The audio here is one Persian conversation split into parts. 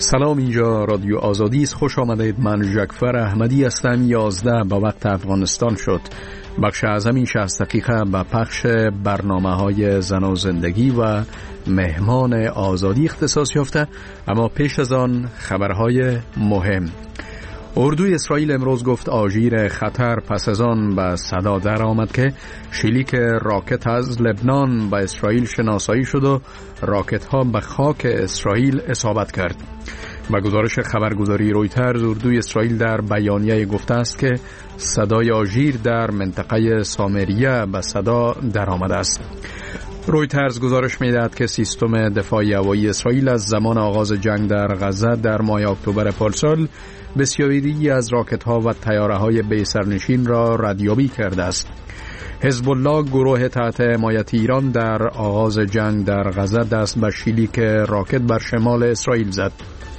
سلام، اینجا رادیو آزادی است. خوش آمدید. من جعفر احمدی هستم. 11 با وقت افغانستان شد. بخش اعظم این 60 دقیقه به پخش برنامه‌های زن و زندگی و مهمان آزادی اختصاص یافته، اما پیش از آن خبرهای مهم. اردوی اسرائیل امروز گفت آژیر خطر پس از آن به صدا در آمد که شلیک راکت از لبنان به اسرائیل شناسایی شد و راکت ها به خاک اسرائیل اصابت کرد. با گزارش خبرگزاری رویترز، اردوی اسرائیل در بیانیه گفته است که صدای آژیر در منطقه سامریه به صدا در آمده است. رویترز گزارش می‌دهد که سیستم دفاعی هوایی اسرائیل از زمان آغاز جنگ در غزه در ماه اکتبر پارسال بسیاری از راکت‌ها و طیاره‌های بی سرنشین را ردیابی کرده است. حزب الله، گروه تحت حمایت ایران، در آغاز جنگ در غزه دست به شلیک راکت بر شمال اسرائیل زد.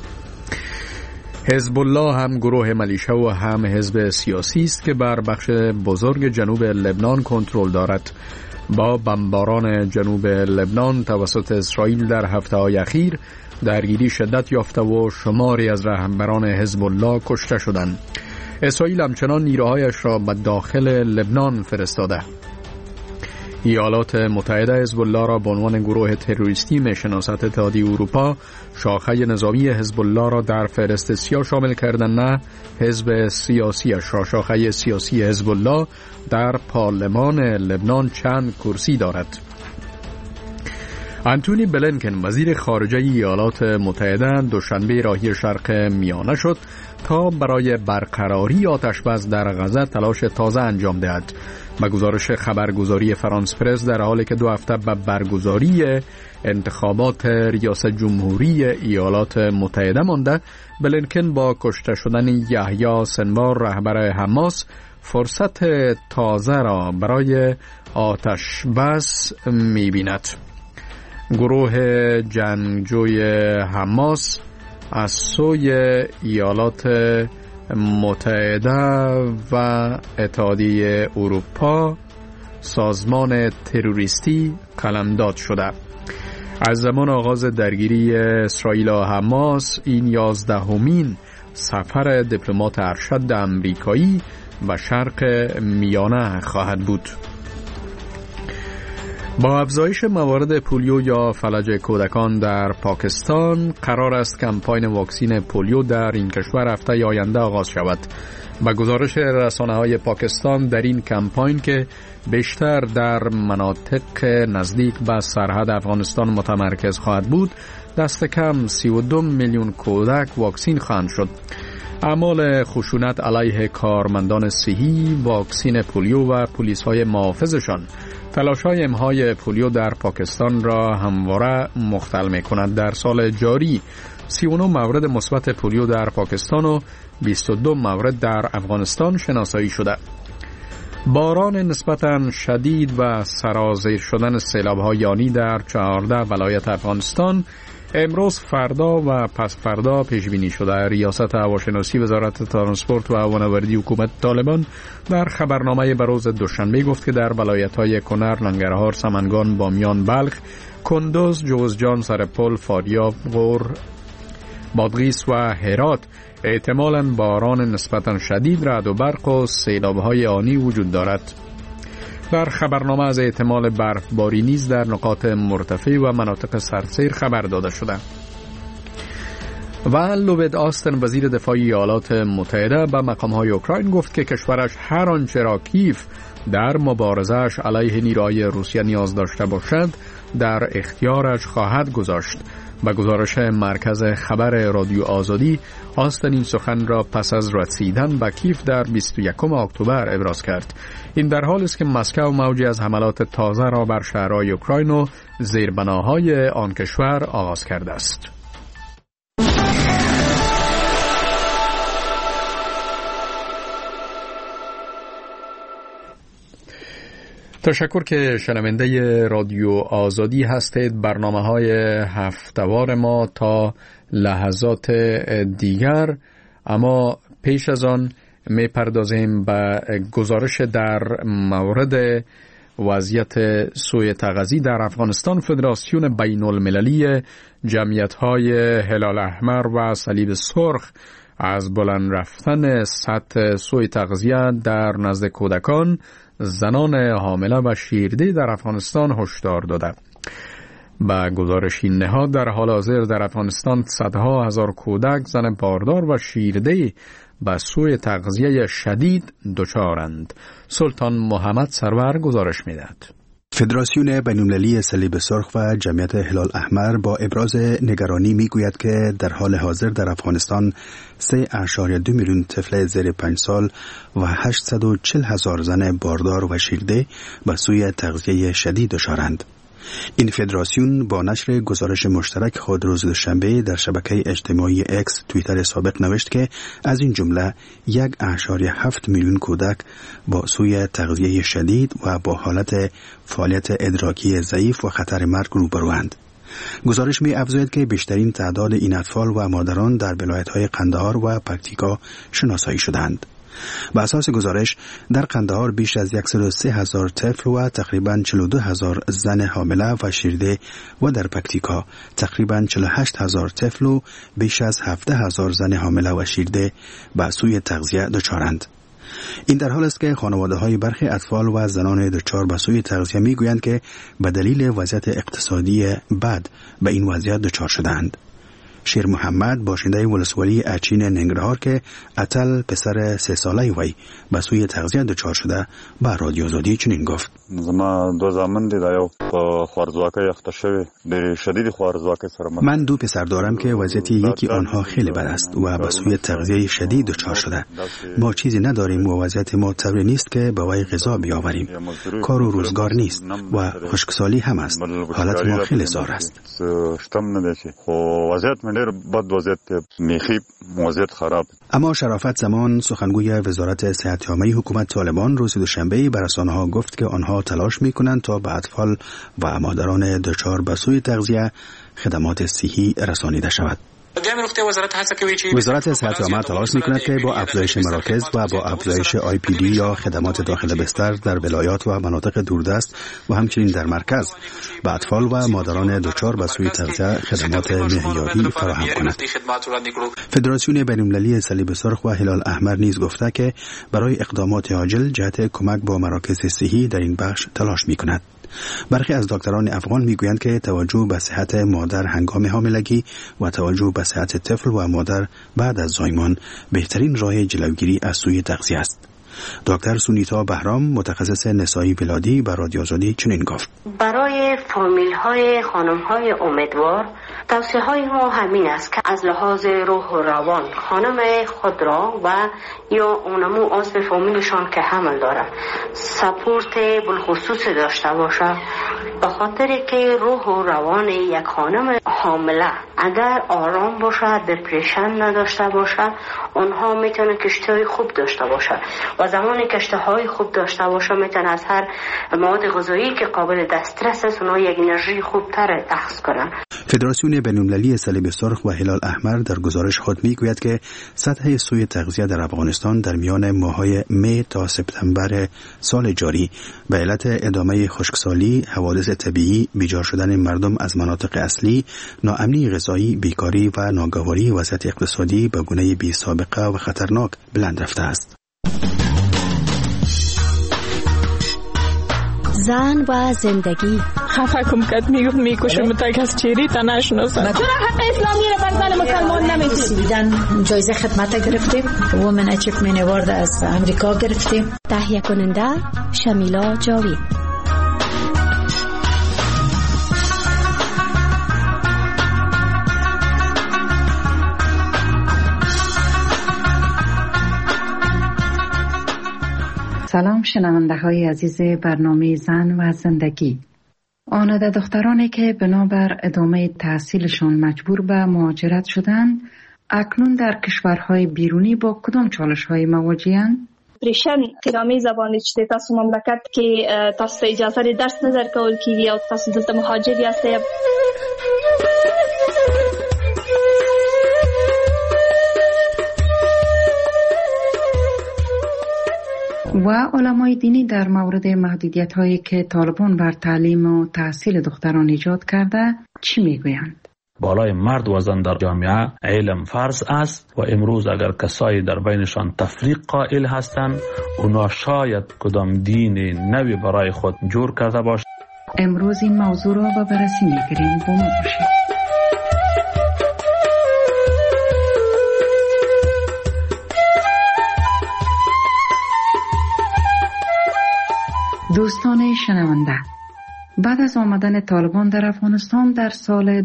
حزب الله هم گروه ملیشه و هم حزب سیاسی است که بر بخش بزرگ جنوب لبنان کنترل دارد. با بمباران جنوب لبنان توسط اسرائیل در هفته‌های اخیر درگیری شدت یافته و شماری از رهبران حزب الله کشته شدند. اسرائیل همچنان نیروهایش را به داخل لبنان فرستاده. ایالات متحده حزب الله را به عنوان گروه تروریستی میشناسد. اتحادیه اروپا شاخه نظامی حزب الله را در فهرست سیاه شامل کردن، نه حزب سیاسیش را. شاخه سیاسی حزب الله در پارلمان لبنان چند کرسی دارد. آنتونی بلینکن، وزیر خارجه ایالات متحده، دوشنبه راهی شرق میانه شد تا برای برقراری آتش‌بس در غزه تلاش تازه انجام دهد. به گزارش خبرگزاری فرانس پرس، در حالی که 2 هفته به برگزاری انتخابات ریاست جمهوری ایالات متحده مانده، بلینکن با کشته شدن یحیی سنوار، رهبر حماس، فرصت تازه را برای آتش‌بس می‌بیند. گروه جنگجوی حماس از سوی ایالات متحده و اتحادیه اروپا سازمان تروریستی قلمداد شده. از زمان آغاز درگیری اسرائیل و حماس، این 11مین سفر دیپلمات ارشد امریکایی به شرق میانه خواهد بود. با افزایش موارد پولیو یا فلج کودکان در پاکستان، قرار است کمپاین واکسین پولیو در این کشور هفته آینده آغاز شود. با گزارش رسانه‌های پاکستان، در این کمپاین که بیشتر در مناطق نزدیک به سرحد افغانستان متمرکز خواهد بود، دست کم 32 میلیون کودک واکسین خواهند شد. اعمال خشونت علیه کارمندان صحی، واکسین پولیو و پلیس‌های محافظشان تلاش‌های امحای پولیو در پاکستان را همواره مختل می‌کند. در سال جاری 39 مورد مثبت پولیو در پاکستان و 22 مورد در افغانستان شناسایی شده. باران نسبتاً شدید و سرازیر شدن سیلاب‌های یانی در 14 ولایت افغانستان امروز، فردا و پس فردا پیش بینی شده. ریاست هواشناسی وزارت ترانسپورت و هوانوردی حکومت طالبان در خبرنامه بروز دوشنبه گفت که در ولایت‌های کنر، ننگرهار، سمنگان، بامیان، بلخ، کندوز، جوزجان، سرپل، فاریاب، غور، بادغیس و هرات احتمالاً باران نسبتاً شدید، رعد و برق و سیلاب‌های آنی وجود دارد. در خبرنامه از احتمال برفباری نیز در نقاط مرتفع و مناطق سرسیر خبر داده شده. و لوید آستن، وزیر دفاع ایالات متحده، به مقام‌های اوکراین گفت که کشورش هر آنچه را کیف در مبارزه‌اش علیه نیروهای روسیه نیاز داشته باشد در اختیارش خواهد گذاشت. با گزارش مرکز خبر رادیو آزادی، آستن این سخن را پس از رسیدن به کیف در 21 اکتبر ابراز کرد. این در حالی است که مسکو موجی از حملات تازه را بر شهرهای اوکراین و زیربناهای آن کشور آغاز کرده است. تشکر که شنونده رادیو آزادی هستید. برنامه‌های هفته‌وار ما تا لحظات دیگر، اما پیش از آن می‌پردازیم به گزارش در مورد وضعیت سوء تغذیه در افغانستان، فدراسیون بین المللی جمعیت‌های هلال احمر و صلیب سرخ از بلند رفتن سطح سوء تغذیه در نزد کودکان، زنان حامله و شیرده در افغانستان هشدار داده. با گزارش این نهاد در حال حاضر در افغانستان صدها هزار کودک، زن باردار و شیرده به سوء تغذیه شدید دچارند. سلطان محمد سرور گزارش می‌دهد. فدراسیون بین‌المللی صلیب سرخ و جمعیت هلال احمر با ابراز نگرانی میگوید که در حال حاضر در افغانستان 3.2 میلیون طفل زیر 5 سال و 840,000 زن باردار و شیرده به سوء تغذیه شدید دچارند. این فدراسیون با نشر گزارش مشترک خود روز دوشنبه در شبکه اجتماعی اکس توییتر سابق نوشت که از این جمله 1.7 میلیون کودک با سوء تغذیه شدید و با حالت فعالیت ادراکی ضعیف و خطر مرگ روبروند. گزارش می افزاید که بیشترین تعداد این اطفال و مادران در ولایت‌های قندهار و پکتیکا شناسایی شدند. به اساس گزارش در قندهار بیش از 103,000 طفل و تقریباً 42,000 زن حامله و شیرده و در پکتیکا تقریباً 48,000 طفل و بیش از 17,000 زن حامله و شیرده به سوء تغذیه دچارند. این در حال است که خانواده‌های برخی اطفال و زنان دچار به سوء تغذیه می‌گویند که به دلیل وضعیت اقتصادی بد به این وضعیت دچار شدند. شیر محمد باشنده ولسوالی اچین ننگرهار که اتل پسر 3 ساله وی به سوء تغذیه دچار شده به رادیو آزادی چنین گفت: من 2 پسر دارم که وضعیت یکی آنها خیلی بد است و به سوء تغذیه شدید دچار شده. ما چیزی نداریم و وضعیت ما طوری نیست که به وی غذا بیاوریم. کار و روزگار نیست و خشکسالی هم است. حالت ما خیلی زار است. اما شرافت زمان سخنگوی وزارت صحت عامه حکومت طالبان روز دوشنبه به رسانه‌ها گفت که آنها تلاش می‌کنند تا به اطفال و مادران دچار به سوء تغذیه خدمات صحی رسانیده شود. وزارت صحت عامه تلاش می‌کند که با افزایش مراکز و با افزایش IPD یا خدمات داخل بستر در ولایات و مناطق دوردست و همچنین در مرکز به اطفال و مادران دچار به سوء تغذیه خدمات معیاری فراهم کند. فدراسیون بین‌المللی صلیب سرخ و هلال احمر نیز گفته که برای اقدامات عاجل جهت کمک با مراکز صحی در این بخش تلاش می‌کند. برخی از دکتران افغان میگویند که توجه به صحت مادر هنگام حاملگی و توجه به صحت طفل و مادر بعد از زایمان بهترین راه جلوگیری از سوء تغذیه است. دکتر سونیتا بهرام متخصص نسایی ولادی به رادیو آزادی چنین گفت: برای فامیل‌های خانم‌های امیدوار توصیه‌های ما همین است که از لحاظ روح و روان خانم خود را و یا اونمو عضو فامیلشان که حمل داره سپورت بالخصوص داشته باشه، به خاطر که روح و روان یک خانم حامله اگر آرام باشه، دپرشن نداشته باشه، اونها میتونه کشتهای خوب داشته باشه و زمانی کشتهای خوب داشته باشه میتونه از هر مواد غذایی که قابل دسترس است اونها یک انرژی خوبتر اخذ کنن. فدراسیون بین‌المللی صلیب سرخ و هلال احمر در گزارش خود میگوید که سطح سوء تغذیه در افغانستان در میان ماه‌های می تا سپتامبر سال جاری به علت ادامه خشکسالی، حوادث طبیعی، بیجار شدن مردم از مناطق اصلی، ناامنی غذایی، بیکاری و ناگواری وضعیت اقتصادی به گونه بی سابقه و خطرناک بلند رفته است. زن و زندگی خفه کم کد میکشم تا کس چیری تا نشناسم. چرا حق اسلامی رو بر زن مسلمان نمیدن؟ جایزه خدمت گرفتیم، وومن اچیومنت اوارد از امریکا گرفتیم. تهیه کننده شمیلا جاوید. سلام شنونده های عزیز برنامه زن و زندگی. آنده دخترانی که بنابر ادامه تحصیلشان مجبور به مهاجرت شدند، اکنون در کشورهای بیرونی با کدام چالش‌های مواجه‌اند؟ پریشن تیرامی زبانی چطه تاسو مملکت که تاسو اجازه درس نظر کول کیږي او تاسو دلته مهاجر یاستئ. و علمای دینی در مورد محدودیت هایی که طالبان بر تعلیم و تحصیل دختران ایجاد کرده چی میگویند؟ بالای مرد و زن در جامعه علم فرض است و امروز اگر کسایی در بینشان تفریق قائل هستند، اونا شاید کدام دین نوی برای خود جور کرده باشد. امروز این موضوع را به بررسی میگیریم. با ما باشید. دوستان شنونده، بعد از آمدن طالبان در افغانستان در سال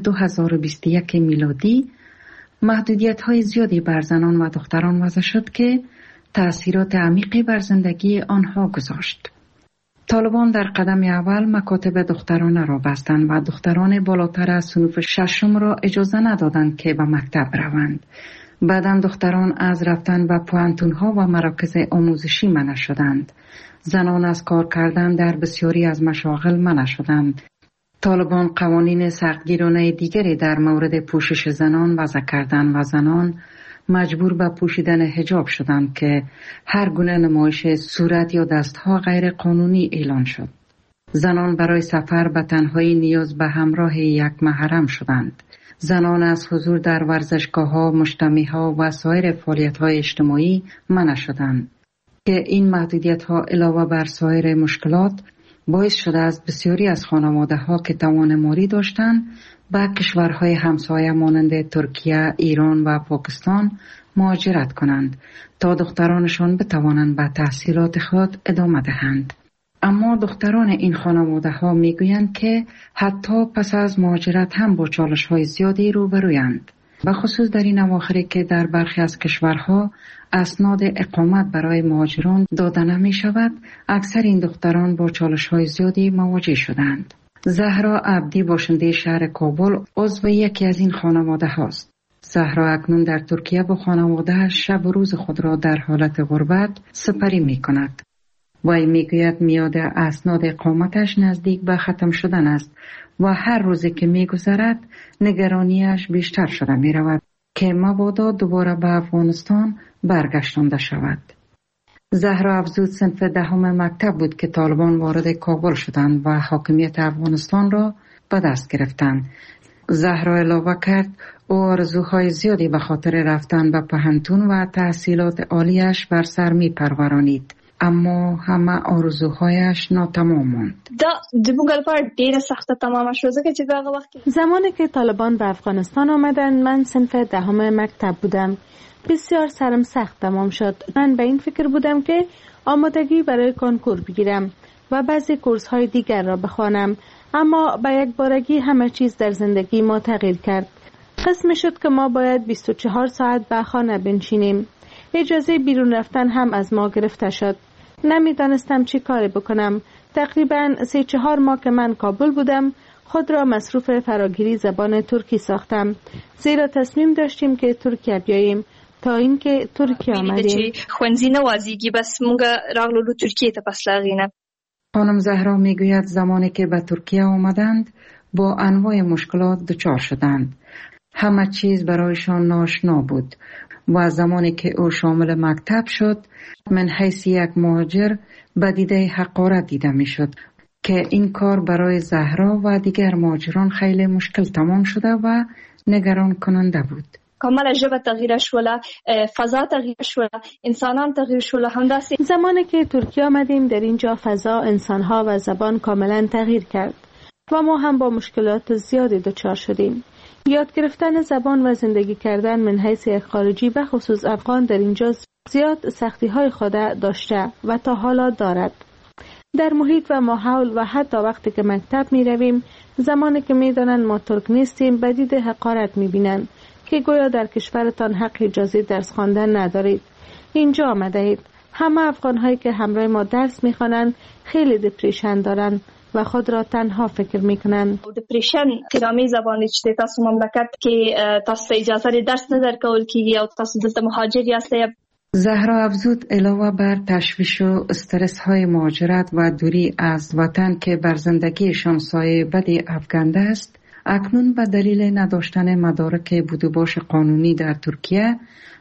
2021 میلادی محدودیت‌های زیادی بر زنان و دختران وضع شد که تأثیرات عمیقی بر زندگی آنها گذاشت. طالبان در قدم اول مکاتب دخترانه را بستند و دختران بالاتر از صنف ششم را اجازه ندادند که به مکتب روند. بعداً دختران از رفتن به پوهنتون‌ها و مراکز آموزشی منع شدند. زنان از کار کردن در بسیاری از مشاغل منع شدند. طالبان قوانین سختگیرانه دیگری در مورد پوشش زنان وضع کردند و زنان مجبور به پوشیدن حجاب شدند که هر گونه نمایش صورت یا دستها غیر قانونی اعلان شد. زنان برای سفر به تنهایی نیاز به همراه یک محرم شدند. زنان از حضور در ورزشگاه‌ها، مجتمع‌ها و سایر فعالیت‌های اجتماعی منع شدند که این محدودیت‌ها علاوه بر سایر مشکلات باعث شده است بسیاری از خانواده‌ها که توان مالی داشتند به کشورهای همسایه مانند ترکیه، ایران و پاکستان مهاجرت کنند تا دخترانشان بتوانند به تحصیلات خود ادامه دهند. اما دختران این خانواده‌ها میگویند که حتی پس از مهاجرت هم با چالش‌های زیادی روبرویند. به خصوص در این اواخر که در برخی از کشورها اسناد اقامت برای مهاجران داده نمی شود، اکثر این دختران با چالش‌های زیادی مواجه شدند. زهرا عبدی باشنده شهر کابل عضو یکی از این خانواده هاست. زهرا اکنون در ترکیه با خانواده شب و روز خود را در حالت غربت سپری می کند. وی میگوید میاد اسناد اقامتش نزدیک به ختم شدن است و هر روزی که میگذرد نگرانیش بیشتر شده می رود که مبادا دوباره به افغانستان برگشتانده شود. زهرا افزود صنف دهم مکتب بود که طالبان وارد کابل شدند و حاکمیت افغانستان را به دست گرفتند. زهرا علاوه کرد او آرزوهای زیادی به خاطر رفتن به پوهنتون و تحصیلات عالیش بر سر می پرورانید. اما همه آرزوهایش ناتمام ماند. زمانی که طالبان به افغانستان آمدند من صنف دهم مکتب بودم. بسیار سرم سخت تمام شد. من به این فکر بودم که آمادگی برای کنکور بگیرم و بعضی کورس های دیگر را بخوانم، اما به یک بارگی همه چیز در زندگی ما تغییر کرد. قسم شد که ما باید 24 ساعت به خانه بنشینیم. اجازه بیرون رفتن هم از ما گرفته شد. نمیدانستم چی کاری بکنم. تقریباً 3-4 ماه که من کابل بودم خود را مصروف فراگیری زبان ترکی ساختم، زیرا تصمیم داشتیم که ترکیه بیاییم. تا اینکه ترکیه آمدیم. خانم زهرا میگوید زمانی که به ترکیه آمدند با انواع مشکلات دچار شدند. همه چیز برایشان ناآشنا بود و زمانی که او شامل مکتب شد من حیث یک مهاجر به دیده حقارت دیده می شد که این کار برای زهرا و دیگر مهاجران خیلی مشکل تمام شده و نگران کننده بود. کاملا ژبه تغییر شده، فضا تغییر شده، انسانان تغییر شده. همداسه زمانی که ترکیه آمدیم در اینجا فضا، انسانها و زبان کاملا تغییر کرد و ما هم با مشکلات زیادی دچار شدیم. یاد گرفتن زبان و زندگی کردن من حیث یک خارجی به خصوص افغان در اینجا زیاد سختی های خود داشته و تا حالا دارد. در محیط و ماحول و حتی وقتی که مکتب می رویم، زمانی که می دانند ما ترک نیستیم به دید حقارت می بینند که گویا در کشورتان حق اجازه درس خواندن ندارید. اینجا آمده اید. همه افغان هایی که همراه ما درس می خوانند خیلی دپریشن دارند و خود را تنها فکر میکنن. دپریشن ترامی زبانی چه تاسو مملکت که تاسو اجازه درس ندار کول کیږي او تاسو دلته مهاجری هستید. زهرا افزود علاوه بر تشویش و استرس های مهاجرت و دوری از وطن که بر زندگیشان سایه بدی افکنده است، اکنون به دلیل نداشتن مدارک بود و باش قانونی در ترکیه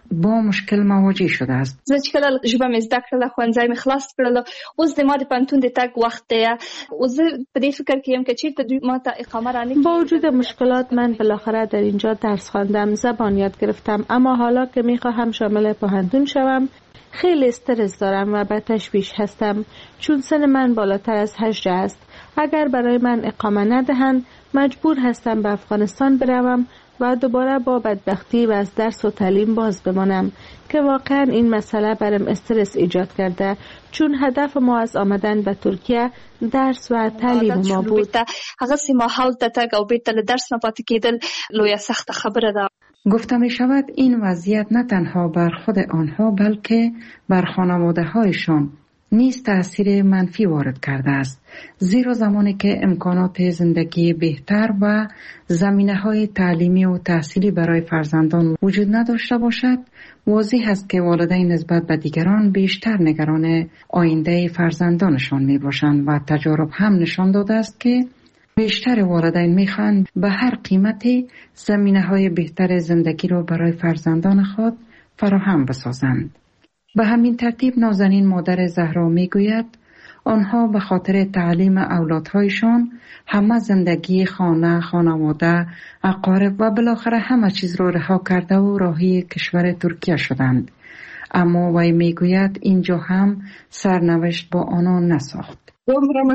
با مشکل مواجه شده است. زه چې کله ژبه مې زده کړله، ښوونځی مې خلاص کړله، اوس د ما د پوهنتون د تګ وخت دی. اوس زه په دې فکر کې یم که چېرته دوی ما ته اقامه رانکړي. با وجود مشکلات من بالاخره در اینجا درس خواندم، زبان یاد گرفتم، اما حالا که میخواهم شامل پوهنتون شوم خیلی استرس دارم و به تشویش هستم، چون سن من بالاتر از 18 است. اگر برای من اقامه ندهند مجبور هستم به افغانستان بروم و دوباره با بدبختی و از درس و تعلیم باز بمانم که واقعا این مسئله برام استرس ایجاد کرده، چون هدف ما از آمدن به ترکیه درس و تعلیم ما بود. هغه سیمه حال ته تک او بیرته له درس نه پاتې کېدل لویه سخت خبره ده. گفته می شود این وضعیت نه تنها بر خود آنها بلکه بر خانواده هایشان نیز تأثیر منفی وارد کرده است، زیرا زمانی که امکانات زندگی بهتر و زمینه‌های تعلیمی و تحصیلی برای فرزندان وجود نداشته باشد، واضح است که والدین نسبت به دیگران بیشتر نگران آینده فرزندانشان می باشند و تجارب هم نشان داده است که بیشتر والدین میخواهند به هر قیمتی زمینه‌های بهتر زندگی را برای فرزندان خود فراهم بسازند. به همین ترتیب نازنین مادر زهرا میگوید آنها به خاطر تعلیم اولادهایشان همه زندگی خانه، خانواده، اقارب و بالاخره همه چیز را رها کرده و راهی کشور ترکیه شدند. اما وی میگوید اینجا هم سرنوشت با آنان نساخت. دومره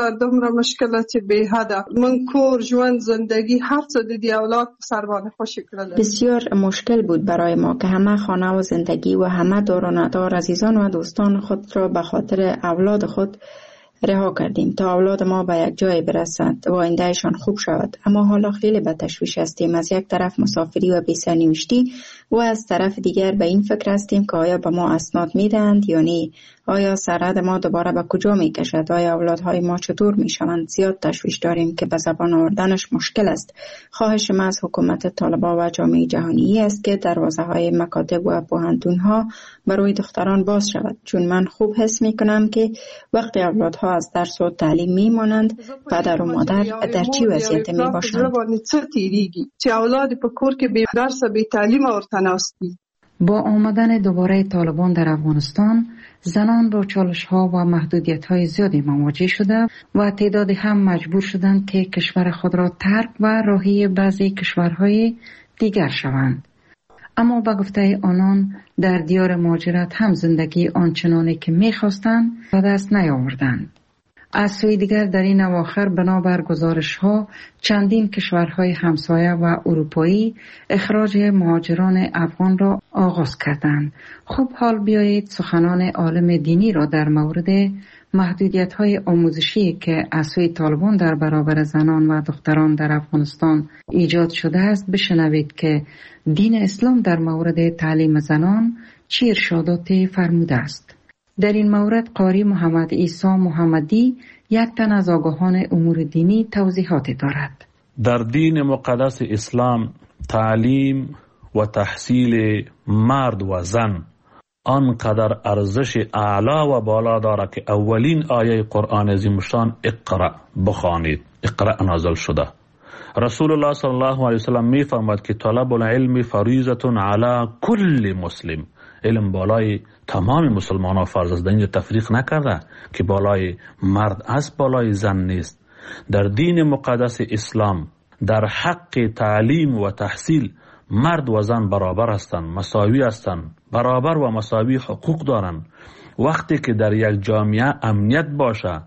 مشکلات چې به حده من کور ژوند زندگی هر څه د دې اولاد سر باندې خوشی کړل. بسیار مشکل بود برای ما که همه خانه و زندگی و همه دار و ندار عزیزان و دوستان خود را به خاطر اولاد خود رها کردیم تا اولاد ما به یک جای برسد و آیندهشان خوب شود. اما حالا خیلی به تشویش هستیم، از یک طرف مسافری و بی‌سرنوشتی و از طرف دیگر به این فکر هستیم که آیا به ما اسناد میدهند یا نه، آیا سرحد ما دوباره به کجا میکشد، آیا اولادهای ما چطور میشوند. زیاد تشویش داریم که به زبان آوردنش مشکل است. خواهش ما از حکومت طالبان و جامعه جهانی است که دروازه های مکاتب و پوهنتون ها برای دختران باز شود، چون من خوب حس میکنم که وقتی اولادها از درس و تعلیم میمانند پدر و مادر در چی وضعیت میباشند. چه اولاد په کور کې به درس به تعلیم ورته ناستي. با آمدن دوباره طالبان در افغانستان زنان با چالش‌ها و محدودیت‌های زیادی مواجه شده و تعدادی هم مجبور شدند که کشور خود را ترک و راهی بعضی کشورهای دیگر شوند. اما به گفته آنان در دیار مهاجرت هم زندگی آنچنانی که می‌خواستند به دست نیاوردند. از سوی دیگر در این اواخر بنابر گزارش‌ها چندین کشورهای همسایه و اروپایی اخراج مهاجران افغان را آغاز کردند. خب حال بیایید سخنان عالم دینی را در مورد محدودیت‌های آموزشی که از سوی طالبان در برابر زنان و دختران در افغانستان ایجاد شده است بشنوید که دین اسلام در مورد تعلیم زنان چه ارشاداتی فرموده است. در این مورد قاری محمد عیسی محمدی یک تن از آگاهان امور دینی توضیحاتی دارد. در دین مقدس اسلام تعلیم و تحصیل مرد و زن آنقدر ارزش اعلا و بالا دارد که اولین آیه قرآن عظیم‌الشان اقرأ بخوانید، اقرأ نازل شده. رسول الله صلی الله علیه وسلم می فرماید که طلب العلم فریضه علی کل مسلم. علم بالای تمام مسلمانان فرض است، اینجا تفریق نکرده که بالای مرد است بالای زن نیست. در دین مقدس اسلام در حق تعلیم و تحصیل مرد و زن برابر هستند، مساوی هستند، برابر و مساوی حقوق دارند. وقتی که در یک جامعه امنیت باشه،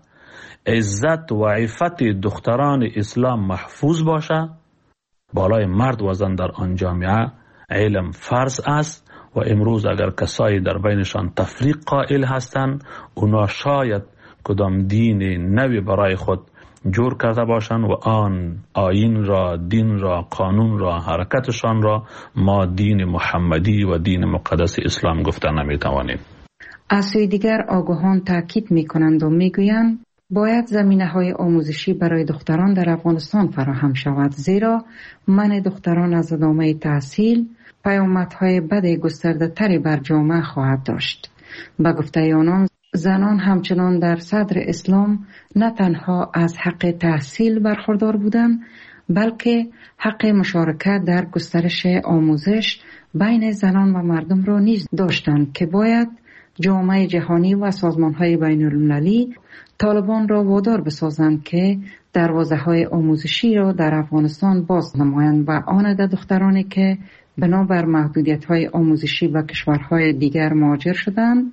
عزت و عفت دختران اسلام محفوظ باشه، بالای مرد و زن در آن جامعه علم فرض است. و امروز اگر کسایی در بینشان تفریق قائل هستند، اونا شاید کدام دین نوی برای خود جور کرده باشند و آن آیین را، دین را، قانون را، حرکتشان را ما دین محمدی و دین مقدس اسلام گفته نمیتوانیم. از سوی دیگر آگاهان تاکید میکنند و میگویند باید زمینه‌های آموزشی برای دختران در افغانستان فراهم شود، زیرا منع دختران از ادامه تحصیل پیامدهای بد گسترده تری بر جامعه خواهد داشت. به گفته آنان زنان همچنان در صدر اسلام نه تنها از حق تحصیل برخوردار بودند بلکه حق مشارکت در گسترش آموزش بین زنان و مردم را نیز داشتند که باید جامعه جهانی و سازمان‌های بین‌المللی طالبان را وادار بسازند که دروازه‌های آموزشی را در افغانستان باز نمایند و آن عدد دخترانی که بنابر محدودیت‌های آموزشی به کشورهای دیگر مهاجر شدند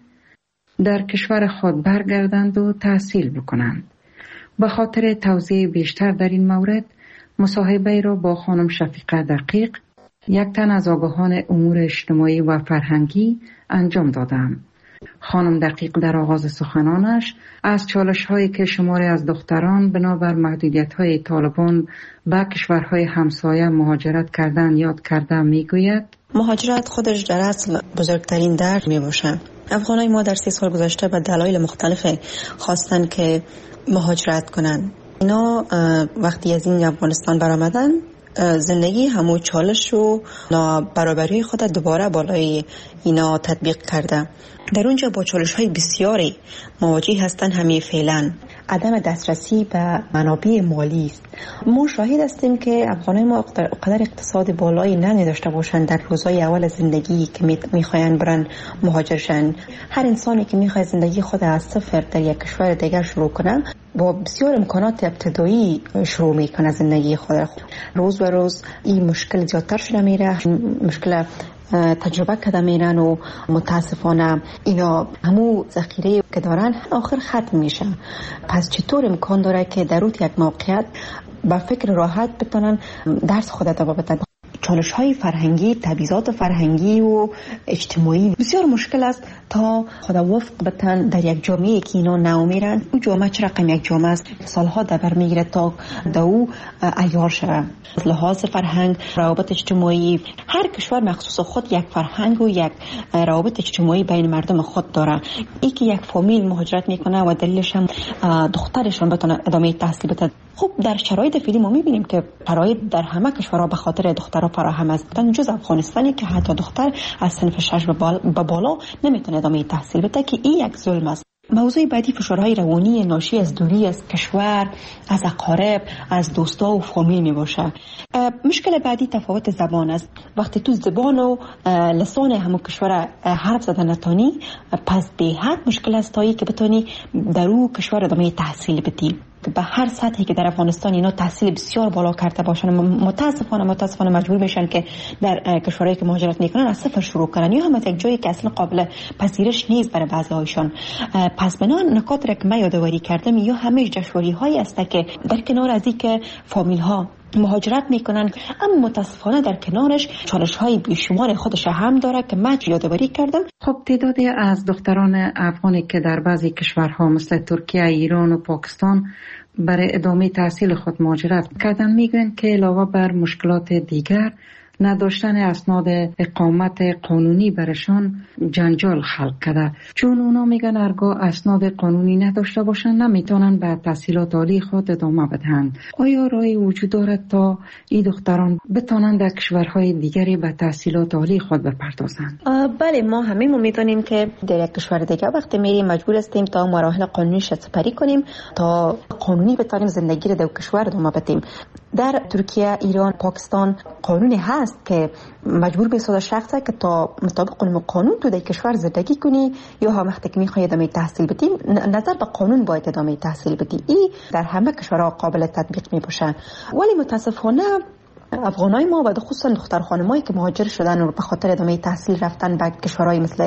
در کشور خود برگردند و تحصیل بکنند. به خاطر توضیح بیشتر در این مورد مصاحبه را با خانم شفیقه دقیق، یک تن از آگاهان امور اجتماعی و فرهنگی انجام دادم. خانم دقیق در آغاز سخنانش از چالش‌هایی که شماری از دختران بنابر محدودیت‌های طالبان به کشورهای همسایه مهاجرت کردن یاد کرده میگوید: مهاجرت خودش در اصل بزرگترین درد می باشه. افغانای ما در 3 سال گذشته به دلایل مختلف خواستن که مهاجرت کنن. اینا وقتی از این افغانستان برآمدن زندگی همون چالش و نابرابری خود دوباره بالای اینا تطبیق کرده. در اونجا با چالش‌های بسیاری مواجه هستن. همه فعلا عدم دسترسی به منابع مالی است. ما شاهد هستیم که افغانای ما قدر اقتصاد بالایی نداشته باشند در روزهای اول زندگی که میخواین برن مهاجرشن. هر انسانی که میخواد زندگی خود از صفر در یک کشور دیگر شروع کنه با بسیار امکانات ابتدایی شروع میکنه زندگی خود. روز به روز این مشکل زیادتر شده میره، مشکل تجربه کرده میرن و متاسفانه اینا همو ذخیره که دارن آخر ختم میشه. پس چطور امکان داره که در اون یک موقعیت با فکر راحت بتونن درس خود ادامه بدن؟ چالش‌های فرهنگی، تبعیضات فرهنگی و اجتماعی بسیار مشکل است تا خدا وفق بتن در یک جامعه که اینا نو میرن. اون جامعه چه رقم یک جامعه است؟ سالها دبر میگیره تا دو عیار شود. از لحاظ فرهنگ، روابط اجتماعی، هر کشور مخصوص خود یک فرهنگ و یک روابط اجتماعی بین مردم خود داره. این که یک فامیل مهاجرت میکنه و دلیلش هم دخترشون بتونه ادامه تحصیل بده. خب در شرایط فعلی ما میبینیم که شرایط در همه کشورها به خاطر دخترها فراهم است، جز افغانستانی که حتی دختر از صنف 6 به بالا نمیتونه ادامه تحصیل بده که این یک ظلم است. موضوع بعدی فشارهای روانی ناشی از دوری از کشور، از اقارب، از دوستا و فامیل می باشه. مشکل بعدی تفاوت زبان است. وقتی تو زبان و لسان همون کشور حرف زدن نتانی، پس به حد مشکل است تایی که بتونی در اون کشور ادامه تحصیل بدی. به هر سطحی که در افغانستان اینا تحصیل بسیار بالا کرده باشن، متاسفانه مجبور بشن که در کشورهایی که مهاجرت میکنن از صفر شروع کنن یا هم از یک جایی که اصلا قابل پذیرش نیست برای بعضی هایشان. پس بنا نکات را که من یادآوری کردم یا همه دشواری هایی است که در کنار از این که فامیل ها مهاجرت میکنن، اما متاسفانه در کنارش چالش های بیشمار خودش هم داره که من یادآوری کردم. خب تعدادی از دختران افغانی که در بعضی کشورها مثل ترکیه، ایران و پاکستان برای ادامه تحصیل خود مهاجرت کردن میگن که علاوه بر مشکلات دیگر نداشتن اسناد اقامت قانونی برشان جنجال خلق کرده، چون اونا میگن هرگاه اسناد قانونی نداشته باشن نمیتونن به تحصیلات عالی خود ادامه بدهند. آیا راهی وجود دارد تا این دختران بتونن در کشورهای دیگری به تحصیلات عالی خود بپردازند؟ بله، ما همه میدونیم که در یک کشور دیگه وقتی میریم مجبور هستیم تا مراحل قانونیش سپری کنیم تا قانونی بتونیم زندگی رو در کشور ادامه بدیم. در ترکیه، ایران، پاکستان قانونی هست که مجبور بسازه شخصه که تا مطابق قانون تو در کشور زندگی کنی یا هم وقتی که میخوای ادامه تحصیل بدی نظر به قانون باید ادامه تحصیل بدی. این در همه کشورها قابل تطبیق میباشه. ولی متاسفانه افغانای ما و خصوصا دختر خانمایی که مهاجر شدن و به خاطر ادامه تحصیل رفتن به کشورهای مثل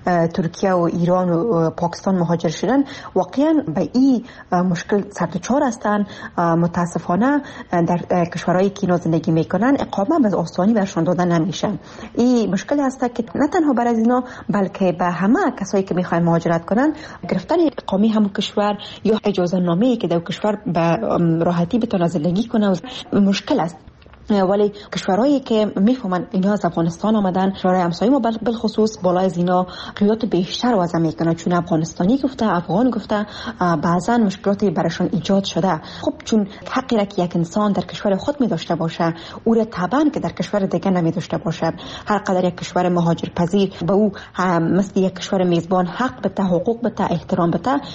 ترکیه و ایران و پاکستان مهاجر شدن واقعا به این مشکل سرتوچار هستن. متاسفانه در کشورهایی که اینا زندگی میکنن اقامت به آسانی برشون داده نمیشه. این مشکل هست که نه تنها برای اینا بلکه به همه کسایی که میخواین مهاجرت کنن گرفتن اقامه همون کشور یا اجازه نامه‌ای که در کشور به راحتی بتونه زندگی کنه مشکل است. ولی کشورهایی که میفهمن اینا از افغانستان آمدن، کشورهای همسایه ما بالخصوص بالای از اینا قیودات بیشتر وضع میکنن، چون افغانستانی گفته، افغان گفته، بعضا مشکلاتی براشون ایجاد شده. خب چون حقی را که یک انسان در کشور خود میداشته باشه او را طبعا که در کشور دیگه نمیداشته باشه. هر قدر یک کشور مهاجر پذیر به او مثل یک کشور میزبان حق بده، حقوق بده، احترام بده،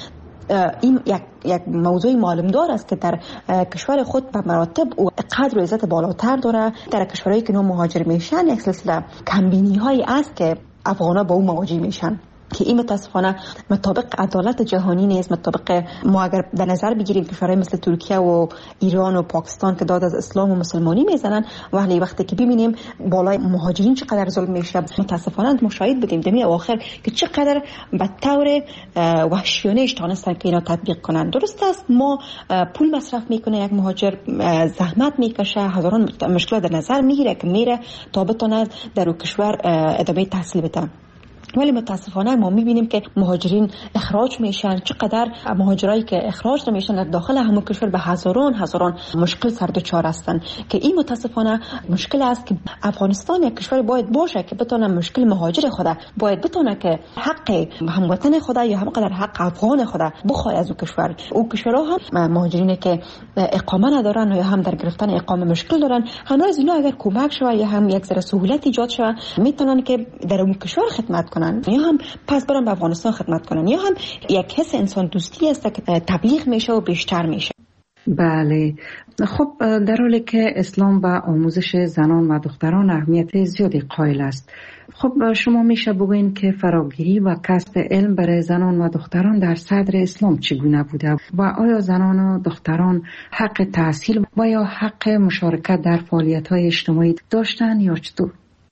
این یک موضوع معلوم دار است که در کشور خود به مراتب و قدر و عزت بالاتر داره. در کشورهایی که نو مهاجر میشن یک سلسله کمبینی هایی است که افغانا با اون مواجه میشن که این متاسفانه مطابق عدالت جهانی نیست. مطابق ما اگر در نظر بگیریم کشورهای مثل ترکیه و ایران و پاکستان که داد از اسلام و مسلمانی میزنن، ولی وقتی که ببینیم بالای مهاجرین چقدر ظلم میشه، متاسفانه مشاهد بودیم دمی اواخر که چقدر به طور وحشیانه تونستن که اینا تطبیق کنن. درست است ما پول مصرف میکنه یک مهاجر، زحمت میکشه، هزاران مشکل در نظر میگیره که میره تا بتونه در اون کشور ادامه تحصیل بده، ولی متاسفانه ما میبینیم که مهاجرین اخراج میشن. چقدر مهاجرایی که اخراج نمیشن در داخل همون کشور به هزاران مشکل سر دچار هستن که این متاسفانه مشکل است که افغانستان یک کشور باید باشه که بتونه مشکل مهاجر خود باید بتونه که حق هموطن خود یا همقدر حق افغان خود بخواد از اون کشور. اون کشورها هم مهاجرینی که اقامه ندارن یا هم در گرفتن اقامه مشکل دارن، همه از اینا اگر کمک شود یا هم یک ذره سهولت ایجاد شود میتونن که در اون کشور خدمت کنن یا هم پس برن به افغانستان خدمت کنن، یا هم یک حس انسان دوستی است که تبلیغ میشه و بیشتر میشه. بله، خب در حالی که اسلام به آموزش زنان و دختران اهمیت زیادی قائل است، خب شما میشه بگوین که فراگیری و کسب علم برای زنان و دختران در صدر اسلام چگونه بوده و آیا زنان و دختران حق تحصیل و یا حق مشارکت در فعالیت‌های اجتماعی داشتن یا چطور؟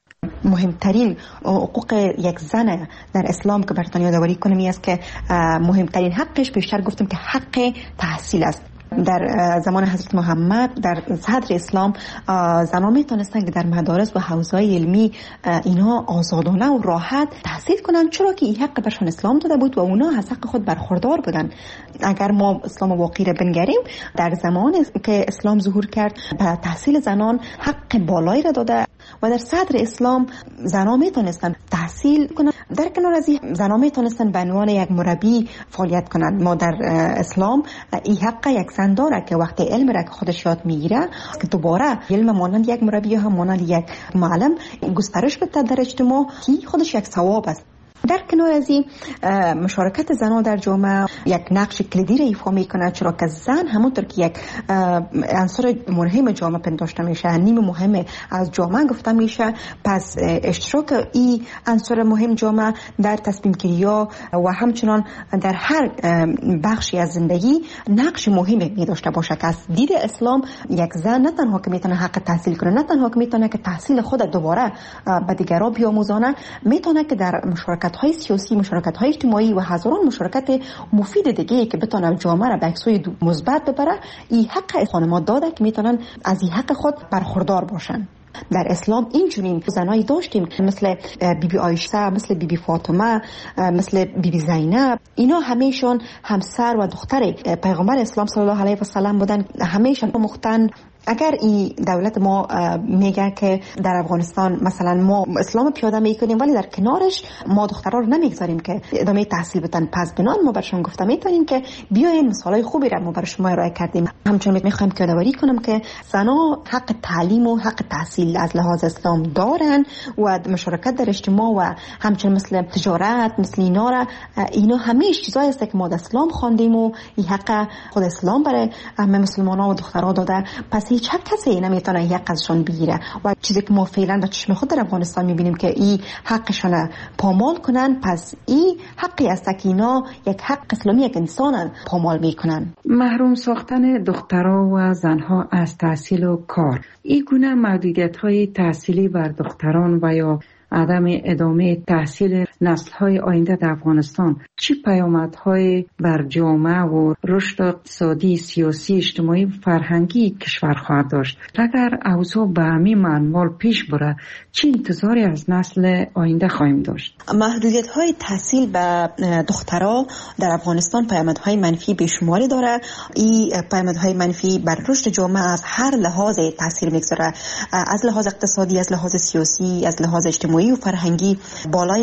مهمترین حقوق یک زن در اسلام که براتون یادآوری کنم این است که مهمترین حقش بیشتر گفتم که حق تحصیل است. در زمان حضرت محمد در صدر اسلام زنان میتونستن که در مدارس و حوزه‌های علمی اینا آزادانه و راحت تحصیل کنن، چرا که این حق برشان اسلام داده بود و اونا از حق خود برخوردار بودن. اگر ما اسلام واقعی را بنگریم، در زمان که اسلام ظهور کرد به تحصیل زنان حق بالایی را داده و در صدر اسلام زنان میتونستن تحصیل کنن. در کنار از این زنان میتونستن به عنوان یک مربی فعالیت کنن. ما در اسلام این حق یک زن داره که وقتی علم را که خودش یاد میگیره که دوباره علم مانند یک مربی هم مانند یک معلم گسترش بده در اجتماع، که خودش یک ثواب است. در کنار از این مشارکت زنان در جامعه یک نقش کلیدی را ایفا میکنه، چرا که زن همونطور که یک عنصر مهم جامعه پنداشته میشه، نیم مهم از جامعه گفته میشه، پس اشتراک این عنصر مهم جامعه در تصمیم گیری و همچنان در هر بخشی از زندگی نقش مهمی می داشته باشه که از دید اسلام یک زن نه تنها که میتونه حق تحصیل کنه، نه تنها که میتونه که تحصیل خود دوباره به دیگران بیاموزانه، میتونه که در مشارکت‌های سیاسی، مشارکت‌های اجتماعی و هزاران مشارکت مفید دیگه که بتونه جامعه را به سوی مثبت ببره، این حق خانم‌ها داده که میتونن از این حق خود برخوردار باشن. در اسلام اینجورین زنایی داشتیم مثل بیبی عایشه، مثل بیبی فاطمه، مثل بیبی زینب. اینا همیشون همسر و دختر پیغمبر اسلام صلی الله علیه و سلم بودن، همیشون مختن. اگر این دولت ما میگه که در افغانستان مثلا ما اسلام پیاده میکنیم ولی در کنارش ما دخترها رو نمیگذاریم که ادامه تحصیل بدن، پس بنان ما برشون گفته میتونیم که بیاین مثالای خوبی رو ما برای شما ارائه کردیم. همچنین میخوایم که یادآوری کنم که زنها حق تعلیم و حق تحصیل از لحاظ اسلام دارن و مشارکت در اجتماع و همچنین مثل تجارت، مثل اینا همه چیزایی است که ما در اسلام خواندیم و این حق خود اسلام برای همه مسلمان‌ها و دخترها داده. پس هیچ کسی نمیتونه یک ازشون بگیره و چیزی که ما فعلا با چشم خود در افغانستان میبینیم که این حقشون پامال کنن، پس این حقی است که اینا یک حق اسلامی یک انسان پامال میکنن. محروم ساختن دخترها و زنها از تحصیل و کار، این گونه محدودیت‌های تحصیلی بر دختران و یا عدم ادامه تحصیل نسل‌های آینده در افغانستان چه پیامدهای بر جامعه و رشد اقتصادی، سیاسی، اجتماعی و فرهنگی کشور خواهد داشت؟ اگر اوضاع به همین منوال پیش بره چه انتظاری از نسل آینده خواهیم داشت؟ محدودیت‌های تحصیل به دخترها در افغانستان پیامدهای منفی بیشماری داره. این پیامدهای منفی بر رشد جامعه از هر لحاظ تاثیر میگذاره، از لحاظ اقتصادی، از لحاظ سیاسی، از لحاظ اجتماعی و فرهنگی. بالای کشور ما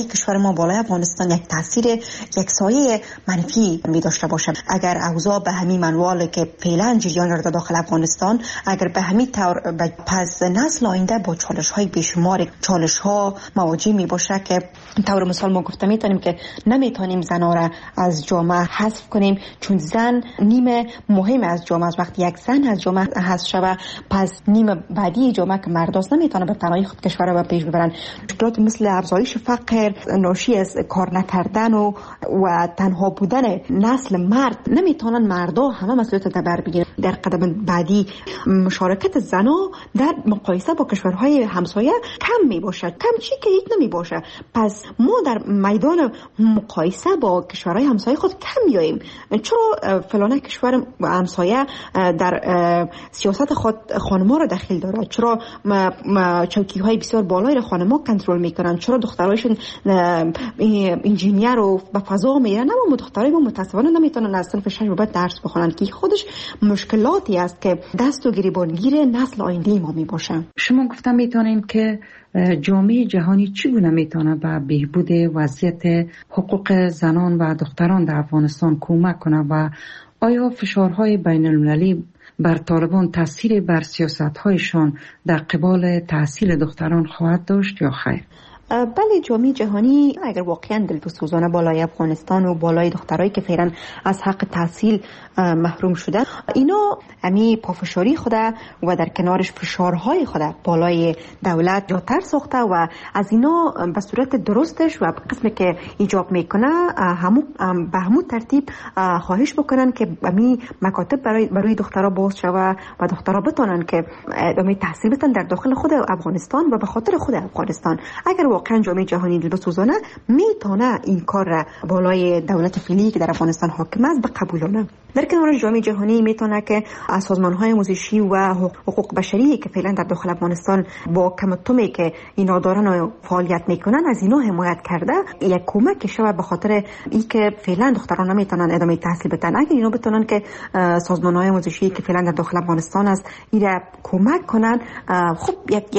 ما بالای افغانستان یک تاثیر یک سایه منفی می داشته باشه. اگر اوضاع به همین منواله که فعلا جریان را داخل افغانستان، اگر به همین طور پس نسل آینده با چالش های بیشمار، چالش ها مواجه می باشه که طور مثال ما گفته میتونیم که نمیتونیم زنا را از جامعه حذف کنیم، چون زن نیمه مهم از جامعه است. وقتی یک زن از جامعه حذف شود، پس نیمه بعدی جامعه که مرداست نمیتونه به تنهایی خود کشور را پیش ببرن. مشکلات مثل افزایش فقر، ناشی از کار نکردن و تنها بودن نسل مرد، نمیتونن مردا همه مسئولیت را بر بگیرن. در قدم بعدی مشارکت زنا در مقایسه با کشورهای همسایه کم می باشد، کم چی که هیچ نمی باشه. پس ما در میدان مقایسه با کشورهای همسایه خود کم میاییم. چرا فلانه کشور همسایه در سیاست خود خانم‌ها را دخیل داره؟ چرا چوکی‌های بسیار بالایی را خانم‌ها کنترل میکنن؟ چرا دخترایشون انجینیر و به فضا میرن؟ اما دخترای ما متأسفانه نمیتونن از صنف 6 بعد درس بخونن، که خودش مشکلاتی است که دست و گریبانگیر نسل آینده ما میباشه. شما گفتم میتونین که جامعه جهانی چگونه میتونه به بهبود وضعیت حقوق زنان و دختران در افغانستان کمک کنه و آیا فشارهای بین المللی بر طالبان تاثیر بر سیاست‌هایشان در قبال تحصیل دختران خواهد داشت یا خیر؟ بله، جامعه جهانی اگر واقعا دلسوزانه بالای افغانستان و بالای دخترایی که فعلا از حق تحصیل محروم شدن، اینا همی پافشاری خوده و در کنارش فشارهای خوده بالای دولت جاتر ساخته و از اینا به صورت درستش و قسمی که ایجاب میکنه به همون ترتیب خواهش بکنن که همی مکاتب برای دخترها باز شوه و دخترها بتونن که ادامه تحصیل بدن در داخل خود افغانستان و به خاطر خود افغانستان. اگر واقعا جامعه جهانی دلسوزانه میتونه این کار را بالای دولت فعلی که در افغانستان حاکم است بقبولانه. در کنارش جامعه جهانی میتونه که از سازمان‌های آموزشی و حقوق بشری که فعلا در داخل افغانستان با کمتمی که اینا دارن و فعالیت میکنن از اینا حمایت کرده، یک کمک شود به خاطر اینکه فعلا دختران نمیتونن ادامه تحصیل بدن. اگر اینا بتونن که سازمان‌های آموزشی که فعلا در داخل افغانستان است اینا کمک کنن، خب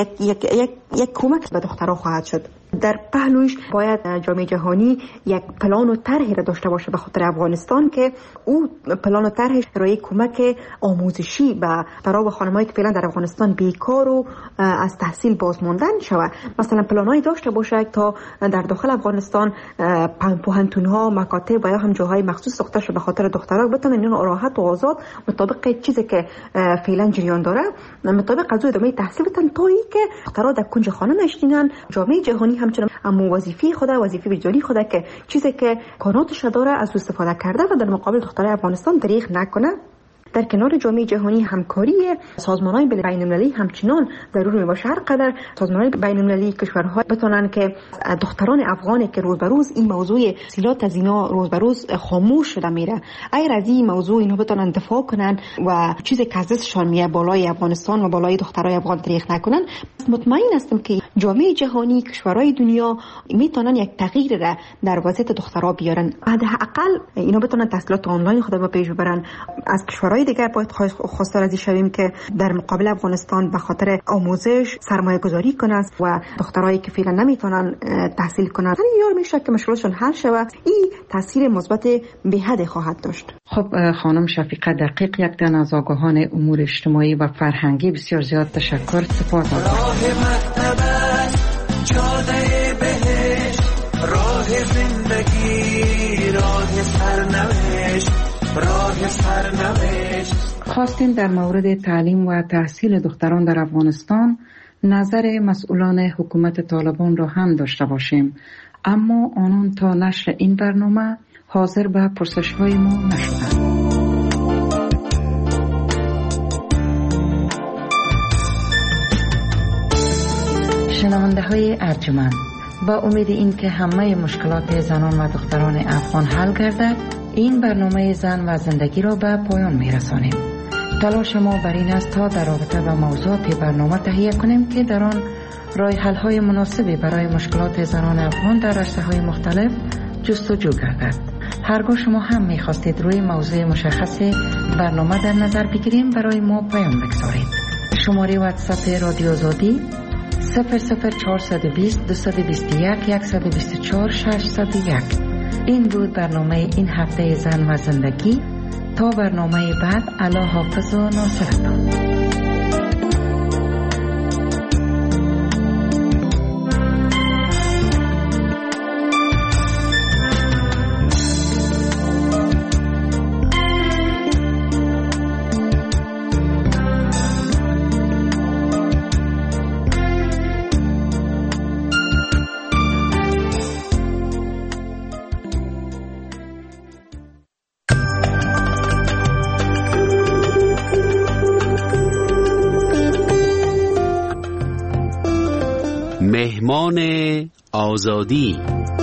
یک کمک به دخترها خواهد شد. در پهلوش باید جامعه جهانی یک پلان و طرحی را داشته باشه به خاطر افغانستان که او پلان و طرحش برای کمک آموزشی برای خانمایی که فعلا در افغانستان بیکار و از تحصیل باز ماندن شود. مثلا پلانایی داشته باشه تا در داخل افغانستان پوهنتون‌ها، مکاتب و یا هم جاهای مخصوص ساخته شده به خاطر دخترها بتونن این راحت و آزاد مطابق چیزی که فعلا جریان داره مطابق از ادامه تحصیل بدن تا اینکه دخترها در کنج خانه نشینن. جامعه جهانی همچنان اما وظیفه وجدانی خود که چیزی که قانونش داره از استفاده کرده و در مقابل دخترای افغانستان دریغ نکنه. در کنار جامعه جهانی همکاری سازمان‌های بین‌المللی همچنان ضروری میباشه. هر قدر سازمان‌های بین‌المللی کشورها بتونن که دختران افغانی که روز به روز این موضوع تحصیلات از اینا روز به روز خاموش شده میره، اگر از این موضوع اینا بتونن دفاع کنن و چیزی که از دستشان میاد بالای افغانستان و بالای دخترای افغان دریغ نکنن، مطمئن هستم که جامعه جهانی، کشورهای دنیا میتونن یک تغییر را در وضعیت دخترها بیارن. حداقل اینا بتونن تحصیلات آنلاین خود رو پیش ببرن. از کشورهای دیگر باید خواستار از این شویم که در مقابل افغانستان به خاطر آموزش سرمایه گذاری کنند و دخترایی که فعلا نمیتونن تحصیل کنند یار میشه که مشکلاتشون حل شود. این تاثیر مثبت به حد خواهد داشت. خب خانم شفیقه دقیق، یک تن از آگاهان امور اجتماعی و فرهنگی، بسیار زیاد تشکر. سپاس. راه مکتب جاده بهشت، راه زندگی، راه سرنوشت، راه سرنوشت. خواستیم در مورد تعلیم و تحصیل دختران در افغانستان نظر مسئولان حکومت طالبان را هم داشته باشیم، اما آنان تا نشر این برنامه حاضر به پرسش‌های ما نشدند. شنونده های ارجمند، با امید این که همه مشکلات زنان و دختران افغان حل گردد، این برنامه زن و زندگی را به پایان می رسانیم. تلاش ما بر این است تا در رابطه با موضوعات برنامه تهیه کنیم که در آن راه حل های مناسبی برای مشکلات زنان افغان در رشته‌های مختلف جستجو گردد. هرگاه شما هم می خواستید روی موضوع مشخص برنامه در نظر بگیریم، برای ما پیام بگذارید. شماره واتساپ رادیو آزادی 00420 221 124 601. این بود برنامه این هفته زن و زندگی. تا برنامه بعد، الله حافظ و ناصرتان. مهمان آزادی.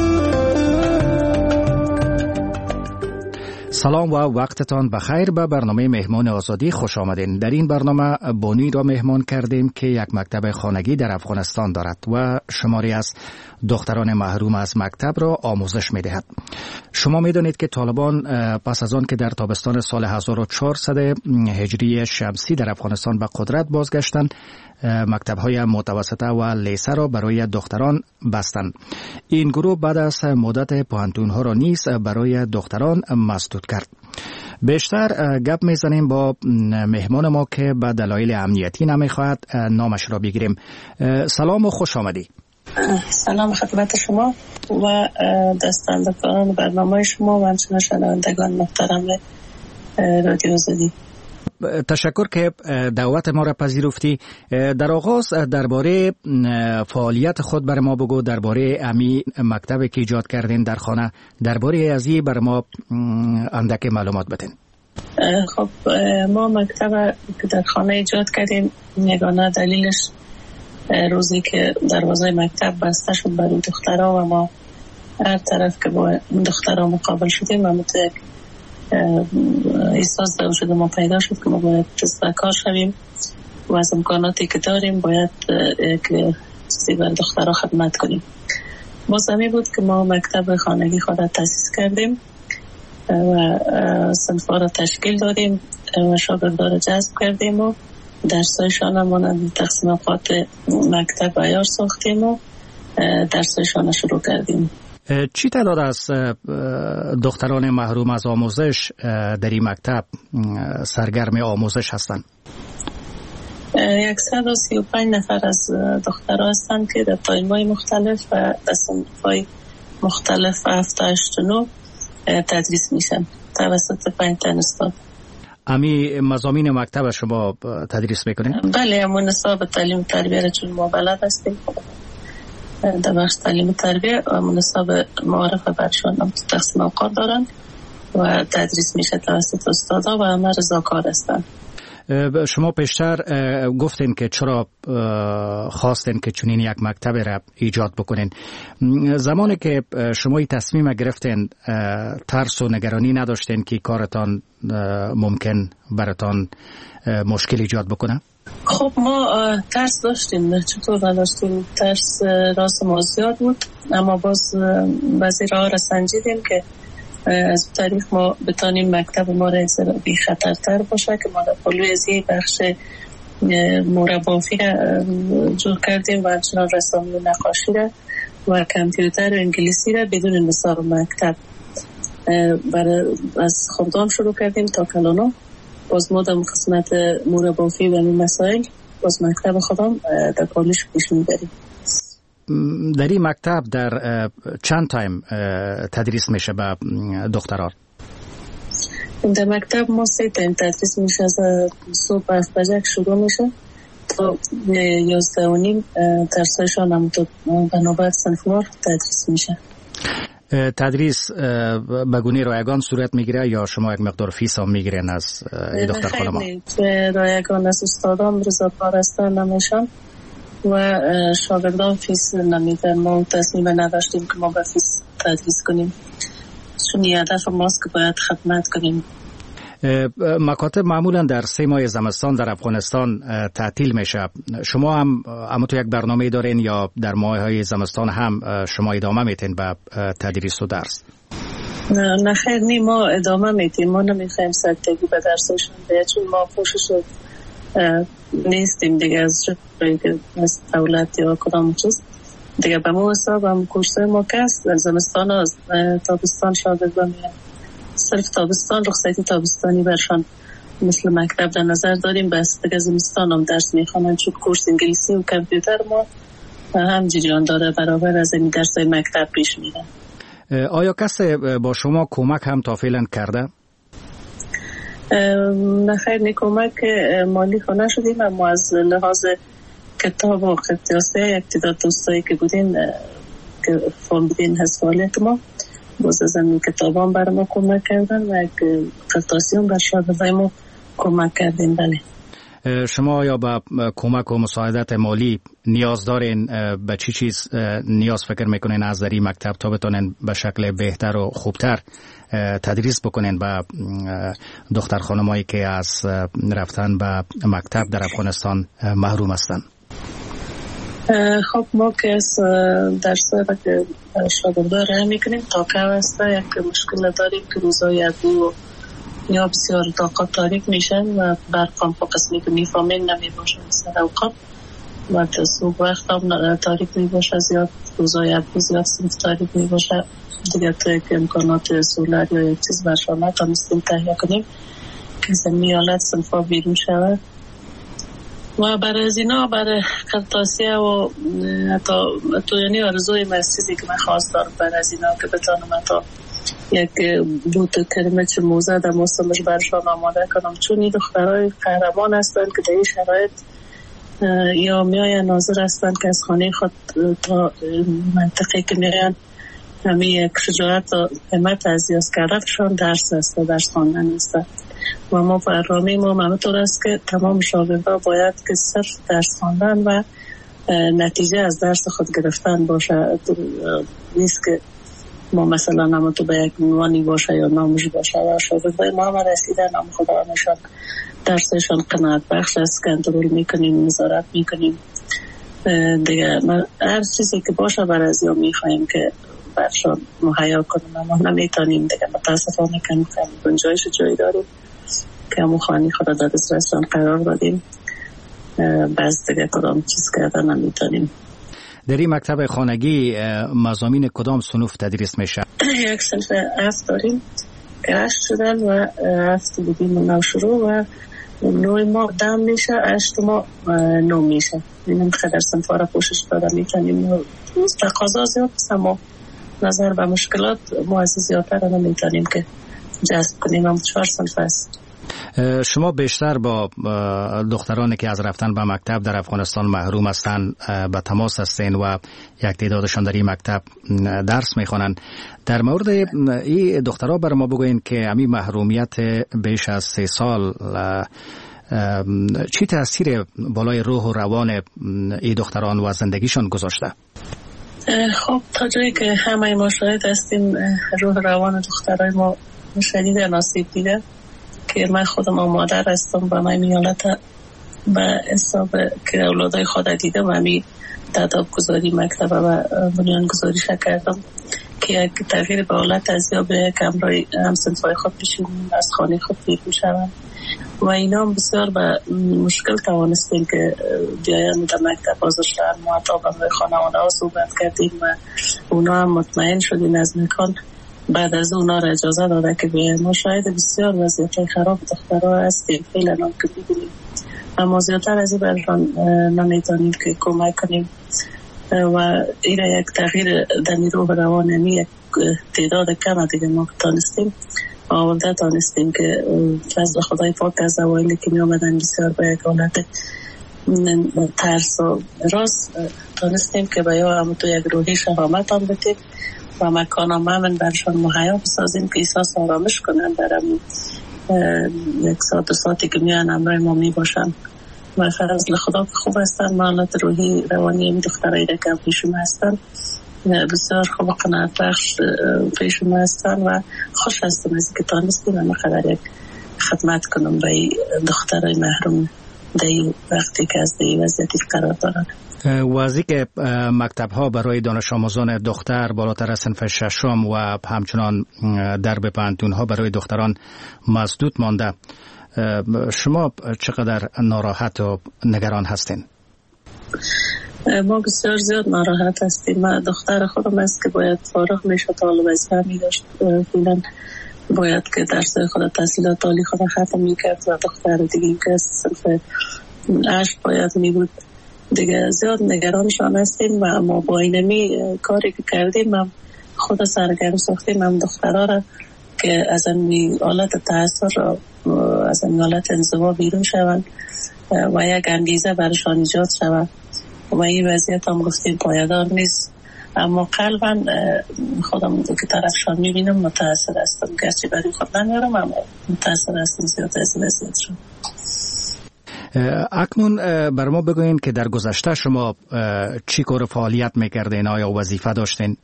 سلام و وقتتان بخیر. به برنامه مهمان آزادی خوش آمدین. در این برنامه بانی را مهمان کردیم که یک مکتب خانگی در افغانستان دارد و شماری از دختران محروم از مکتب را آموزش می دهد. شما می دانید که طالبان پس از آن که در تابستان سال 1400 هجری شمسی در افغانستان به قدرت بازگشتند، مکتب‌های متوسطه و لیسه را برای دختران بستند. این گروه بعد از مدت پوهنتون‌ها را نیز برای دختران مسدود کرد. بیشتر گپ میزنیم با مهمان ما که به دلایل امنیتی نمیخواهد نامش را بگیریم. سلام و خوش آمدی. سلام خدمت شما و دستاندرکاران برنامه شما و همچنین شنوندگان محترم رادیو آزادی. تشکر که دعوت ما را پذیرفتی. در آغاز درباره فعالیت خود بر ما بگو، درباره امی مکتبی که ایجاد کردین در خانه، درباره ازی بر ما اندک معلومات بدین. خب ما مکتب که در خانه ایجاد کردیم، یگانه دلیلش روزی که دروازه مکتب بسته شد برای دخترها و ما هر طرف که با دخترها مقابل شدیم و یک احساس در وجود ما پیدا شد که ما باید کار شویم و از امکاناتی که داریم باید که چیزی بر دخترها خدمت کنیم. بازمی بود که ما مکتب خانگی خود تاسیس کردیم و صنف‌ها را تشکیل دادیم و شاگردان را جذب کردیم و درسایشان مانند تقسیم اوقات مکتب عیار ساختیم و درسایشان شروع کردیم. چی تعداد از دختران محروم از آموزش در این مکتب سرگرم آموزش هستند؟ 135 نفر از دخترها هستند که در تایم‌های مختلف و در صنف‌های مختلف 7-8-9 تدریس میشن توسط 5 تا استاد. امی مضامین مکتب شما تدریس میکنین؟ بله، همون نصاب تعلیم تربیه چون ما بلد هستیم در بخش تعلیم تربیه و نصاب معارفه برشان هم تقسیم اوقات دارن و تدریس میشه توسط استادا و همه رضاکار هستن. شما پیشتر گفتین که چرا خواستین که چنین یک مکتب را ایجاد بکنین. زمانی که شما این تصمیم گرفتین ترس و نگرانی نداشتین که کارتان ممکن براتان مشکل ایجاد بکنه؟ خب ما ترس داشتیم، چطور نداشتیم؟ ترس راست ما زیاد بود، اما باز بعضی راه را سنجیدیم که از طریق ما بتانیم مکتب ما را بی خطرتر باشه که ما در پلوی از یک بخش مربافی را جور کردیم و همچنان رسامی و نقاشی را و کامپیوتر و انگلیسی را بدون نصاب مکتب از خردام شروع کردیم تا کلانو. باز ما در قسمت مربافی و این مسائل باز مکتب خودم در پالیش پیش میبریم. در این مکتب در چند تایم تدریس میشه به دختران؟ در مکتب ما 3 تایم تدریس میشه، از صبح 7 بجه شروع میشه تا 11:30 درسایشان هم به نوبت صنفوار تدریس میشه. تدریس به گونه رایگان صورت میگیره یا شما یک مقدار فیس هم میگیرین از دختر خانما؟ رایگان از استادان رضاکار هستن نمیشن و شاگردان فیس نمیدن. ما تصمیم نداشتیم که ما به فیس تدریس کنیم چون هدف ماست که باید خدمت کنیم. مکاتب معمولا در 3 ماه زمستان در افغانستان تعطیل میشه. شما هم اما تو یک برنامه دارین یا در ماه‌های زمستان هم شما ادامه میتین به تدریس و درس؟ نه خیر، ما ادامه میتیم. ما نمیخوایم سرتگی به درسشون بیاد چون ما کوشش نیستیم دیگه از جایی که از دولت یا کدام چیز دیگه. به ما حساب هم کورسای ما کس زمستان از تابستان شاگردان صرف تابستان رخصتی تابستانی برشان مثل مکتب در نظر داریم، بس دیگه زمستان هم درس میخوانن چون کورس انگلیسی و کامپیوتر ما هم جریان داره برابر از این درسای مکتب پیش میره. آیا کسی با شما کمک هم تا فعلا کرده؟ نه خیر، نه کمک مالی خونه شدیم، اما از لحاظ کتاب و قطعاتی یک تعداد دوستایی که بودین که فهمیدین حسابیت ما باز از این کتاب هم برای ما کمک کردن و یک قطعاتی هم بر شاگردای ما کمک کردین. بله. شما یا به کمک و مساعدت مالی نیاز دارین؟ به چی چیز نیاز فکر میکنین از در این مکتب تا بتونین به شکل بهتر و خوبتر تدریس بکنین به دختر خانمایی که از رفتن به مکتب در افغانستان محروم هستن؟ خب ما که از درسایی که شاگردا راه میکنیم تا که هسته یک مشکل داریم که روزای ادو یا بسیار طاقت تاریک میشن و برقام په قسمی که میفهمین نمیباشن سر اوقات و صبح وقت هم تاریک میباشه، زیاد روزای ادو زیاد صرف تاریک میباشه دیگه. تا که امکانات سولر یا یک چیز برشانه تا مستیم تهیه کنیم که زمین حالت صنفا بیرون شود و برای از اینا برای قرطاسیه و حتی یعنی آرزوی مسیزی که من خواست دارم برای از اینا که بتانم حتی یک بوت کرمچ موزه در موسمش برشان آماده کنم، چون این دخترهای قهرمان هستن که در این شرایط یا میاین ناظر هستن که از خانه خود تا منطقه که میاین همین یک شجاعت و همت از یاز کردنشان درس است و درس خواندن است و ما برنامه ما همطور است که تمام شاگردها باید که صرف درس خواندن و نتیجه از درس خود گرفتن باشه. نیست که ما مثلا هم تو به یک عنوانی باشه یا ناموش باشه و شاگردای ما هم رسیدن هم خدا نشان درسشان قناعت بخش است، کنترل میکنیم، نظارت میکنیم دیگه. هر چیزی که باشه برای از یا میخواییم که برشان مهیا کنیم اما نمیتونیم دیگه. متاسفانه کم گنجایش جایی داریم که همون خانی خدا در دسترسشان قرار دادیم، بس دیگه کدام چیز کردن نمیتونیم. در این مکتب خانگی مضامین کدام صنوف تدریس میشه؟ یک صنف هفت داریم که 8 شدن و 7 بودیم نو شروع و 9 ما دم میشه، 8 ما 9 میشه. این خدر صنف را پوشش داده میتونیم. تقاضا زیاد است اما نظر به مشکلات مؤسسه زیادتر را نمیتونیم که جذب کنیم. هم 4 صنف است. شما بیشتر با دخترانی که از رفتن به مکتب در افغانستان محروم هستند به تماس هستین و یک تعدادشان در این مکتب درس میخوانن. در مورد این دخترها بر ما بگوین که همین محرومیت بیش از 3 سال چی تأثیر بالای روح و روان این دختران و زندگیشان گذاشته؟ خب تا جایی که همه ما شاهد هستیم روح روان دخترای ما شدید آسیب دیده که من خودم مادر هستم و من میالت به حساب که اولادای خود دیدم و می تداب گذاری مکتب و بنیان گذاری کردم که یک تغییر به حالت از یا به یک امرای همسنفای خود بشیم از خانه خود بیرون شوند و اینا هم بسیار به مشکل توانستیم که بیاین در مکتب حاضر شدن. ما حتی با خانواده ها صحبت کردیم و اونا هم مطمئن شدیم از مکان بعد از اونا را اجازه داده که بیاین. ما شاید بسیار وضعیت خراب دخترها هستیم فعلا هم که ببینیم اما زیادتر از این برشان نمیتونیم که کمک کنیم و این یک تغییر در نیروی روانی یک تعداد کم دیگه ما تانستیم آورده تانستیم که فضل خدای پاک از اوایلی که می آمدن بسیار به یک حالت ترس و راست تانستیم که به یا هم تو یک روحی شهامت هم بتیم و مکان هم همین برشان مهیا بسازیم که احساس آرامش کنن در یک ساعت 2 ساعتی که میان امرای ما می باشن و فضل خدا که خوب هستن. معلومات روحی روانی این دخترایی که پیشم هستن بسیار خوب و قناعت بخش پیشم هستن و خوش هستم از که تانستیم همه قدر یک خدمت کنم به دخترای محروم در وقتی که از در وضعیتی قرار دارن. وضعی که مکتب ها برای دانش آموزان دختر بالاتر از صنف 6 و همچنان درب پانتون ها برای دختران مسدود مانده، شما چقدر ناراحت و نگران هستین؟ ما بسیار زیاد ناراحت هستیم. من دختر خودم است که باید فارغ میشد، حال وظیفه می داشت، فعلا باید که درس خود تحصیلات عالی خود ختم میکرد و دختر دیگه که صرف 8 باید می بود. دیگه زیاد نگرانشان هستیم و ما با اینمی کاری که کردیم هم خود سرگرم ساختیم هم دخترها را که از این حالت تأثیر را از این حالت انزوا بیرون شوند و یک انگیزه برشان ایجاد شود و این وضعیت هم گفتیم پایدار نیست، اما قلبا خودم که طرفشان میبینم متأثر هستم، گرچه برای خود نمیارم اما متأثر هستم زیاد از این وضعیتشان. اکنون بر ما بگوین که در گذشته شما چی کار فعالیت میکردین؟ آیا وظیفه داشتین؟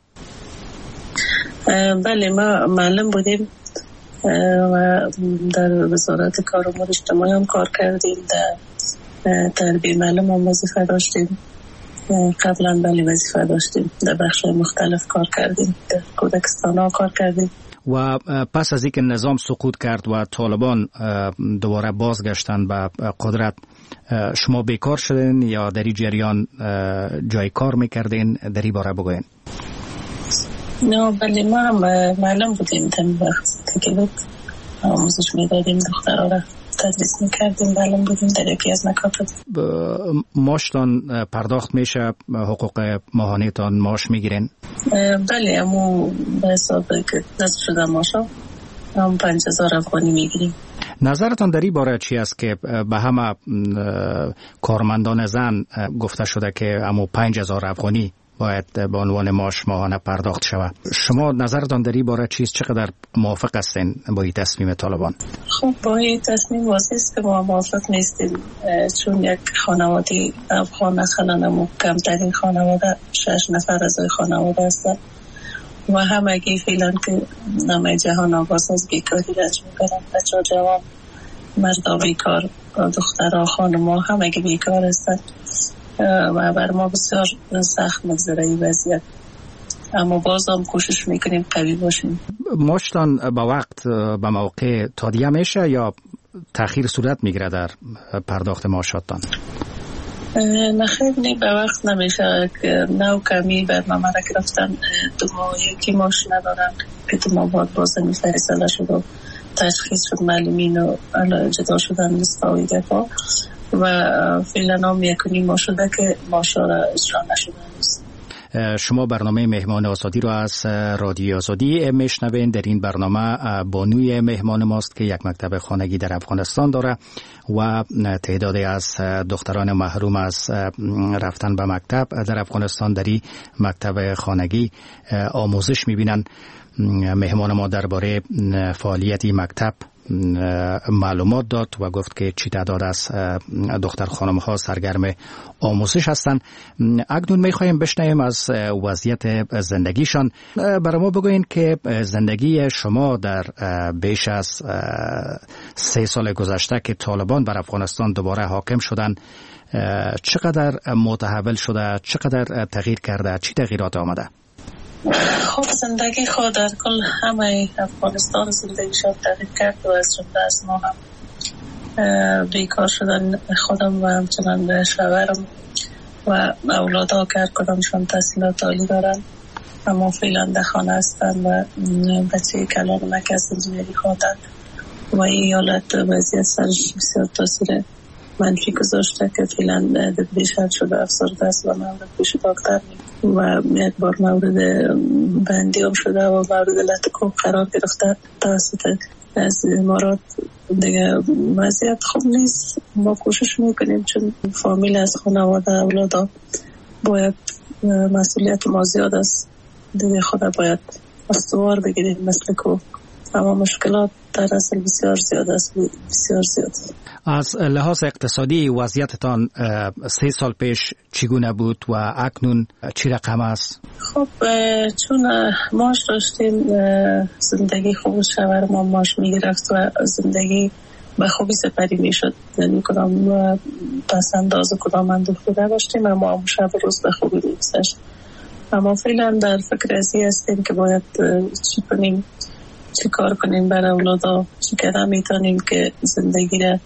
بله، ما معلم بودیم و در وزارت کار امور اجتماعی هم کار کردیم، در تربیه معلم هم وظیفه داشتیم، قبلا بله وظیفه داشتیم، در بخش مختلف کار کردیم، در کودکستان ها کار کردیم. و پس از اینکه نظام سقوط کرد و طالبان دوباره بازگشتن به قدرت، شما بیکار شدین یا در این جریان جای کار میکردین؟ در این باره بگوین. نه بله، ما هم معلم بودیم، تم وقت که بود آموزش میدادیم، دخترها را تدریس میکردیم، معلم بودیم در یکی از مکاتب. ماشتان پرداخت میشه؟ حقوق ماهانه تان ماش میگیرین؟ بله، امو به حساب که دست شده ماشا هم 5000 افغانی میگیریم. نظرتان در این باره چی است که به همه کارمندان زن گفته شده که امو 5000 افغانی باید به عنوان ماش ماهانه پرداخت شود؟ شما نظرتان در این باره چیست؟ چقدر موافق هستین با این تصمیم طالبان؟ خب با این تصمیم واضح است که ما موافق نیستیم، چون یک خانواده افغان مثلا کمترین خانواده 6 نفر از خانواده هستند و همگی فعلا که نام جهان آغاز از بیکاری رنج میکنن، بچه ها جوان، مردا بیکار، دخترها خانم‌ها همگی بیکار هستند و بر ما بسیار سخت مگذره این وضعیت، اما باز هم کوشش میکنیم قوی باشیم. ماشتان با وقت به موقع تادیه میشه یا تأخیر صورت میگیره در پرداخت معاشاتتان؟ نخیر نه، به وقت نمیشه که نو کمی برنامه را گرفتن، 2 ماه یکی ماش ندارن که 2 ماه بعد باز فیصله شد و تشخیص شد معلمین و جدا شدن لستاوی دفاع و فعلا هم 1.5 ماه شده که ماشا را اجرا نشده است. شما برنامه مهمان آزادی رو از رادیو آزادی میشنوین. در این برنامه بانوی مهمان ماست که یک مکتب خانگی در افغانستان داره و تعدادی از دختران محروم از رفتن به مکتب در افغانستان در این مکتب خانگی آموزش میبینن. مهمان ما درباره فعالیت مکتب معلومات داد و گفت که چی تعداد از دختر خانم ها سرگرم آموزش هستند. اکنون میخوایم بشنویم از وضعیت زندگیشان. برای ما بگوین که زندگی شما در بیش از 3 سال گذشته که طالبان بر افغانستان دوباره حاکم شدن چقدر متحول شده، چقدر تغییر کرده، چی تغییرات آمده؟ خب زندگی خود در کل همه افغانستان زندگیشان تغییر کرد و از جمله از ما هم بیکار شدن خودم و همچنان شوهرم و اولادها که هر کدامشان تحصیلات عالی دارن اما فعلا در خانه هستن و بچه کلانمک از انجینری خوندن و این حالت وضعیت سرش بسیار تاثیر منفی گذاشته که فعلا دپریشن شده، افسرده است و مورد پیش دکتر و یک بار مورد بندی هم شده و مورد لطکوب قرار گرفته توسط از امارات. دیگه وضعیت خوب نیست. ما کوشش میکنیم چون فامیل از خانواده اولادا باید مسئولیت ما زیاد است، دیگه خدا باید استوار بگیریم مثل کو، اما مشکلات در اصل بسیار زیاد است، بسیار زیاد. از لحاظ اقتصادی وضعیتتان 3 سال پیش چگونه بود و اکنون چی رقم است؟ خب چون ماش داشتیم زندگی خوب شوهر ما ماش میگرفت و زندگی به خوبی سپری میشد، یعنی کدام پس انداز کدام اندوخته داشتیم اما شب روز به خوبی میگذشت. اما فعلا در فکر ازی هستیم که باید چی کنیم چی کار کنیم برای اولادا، چی کردن میتونیم که زندگی را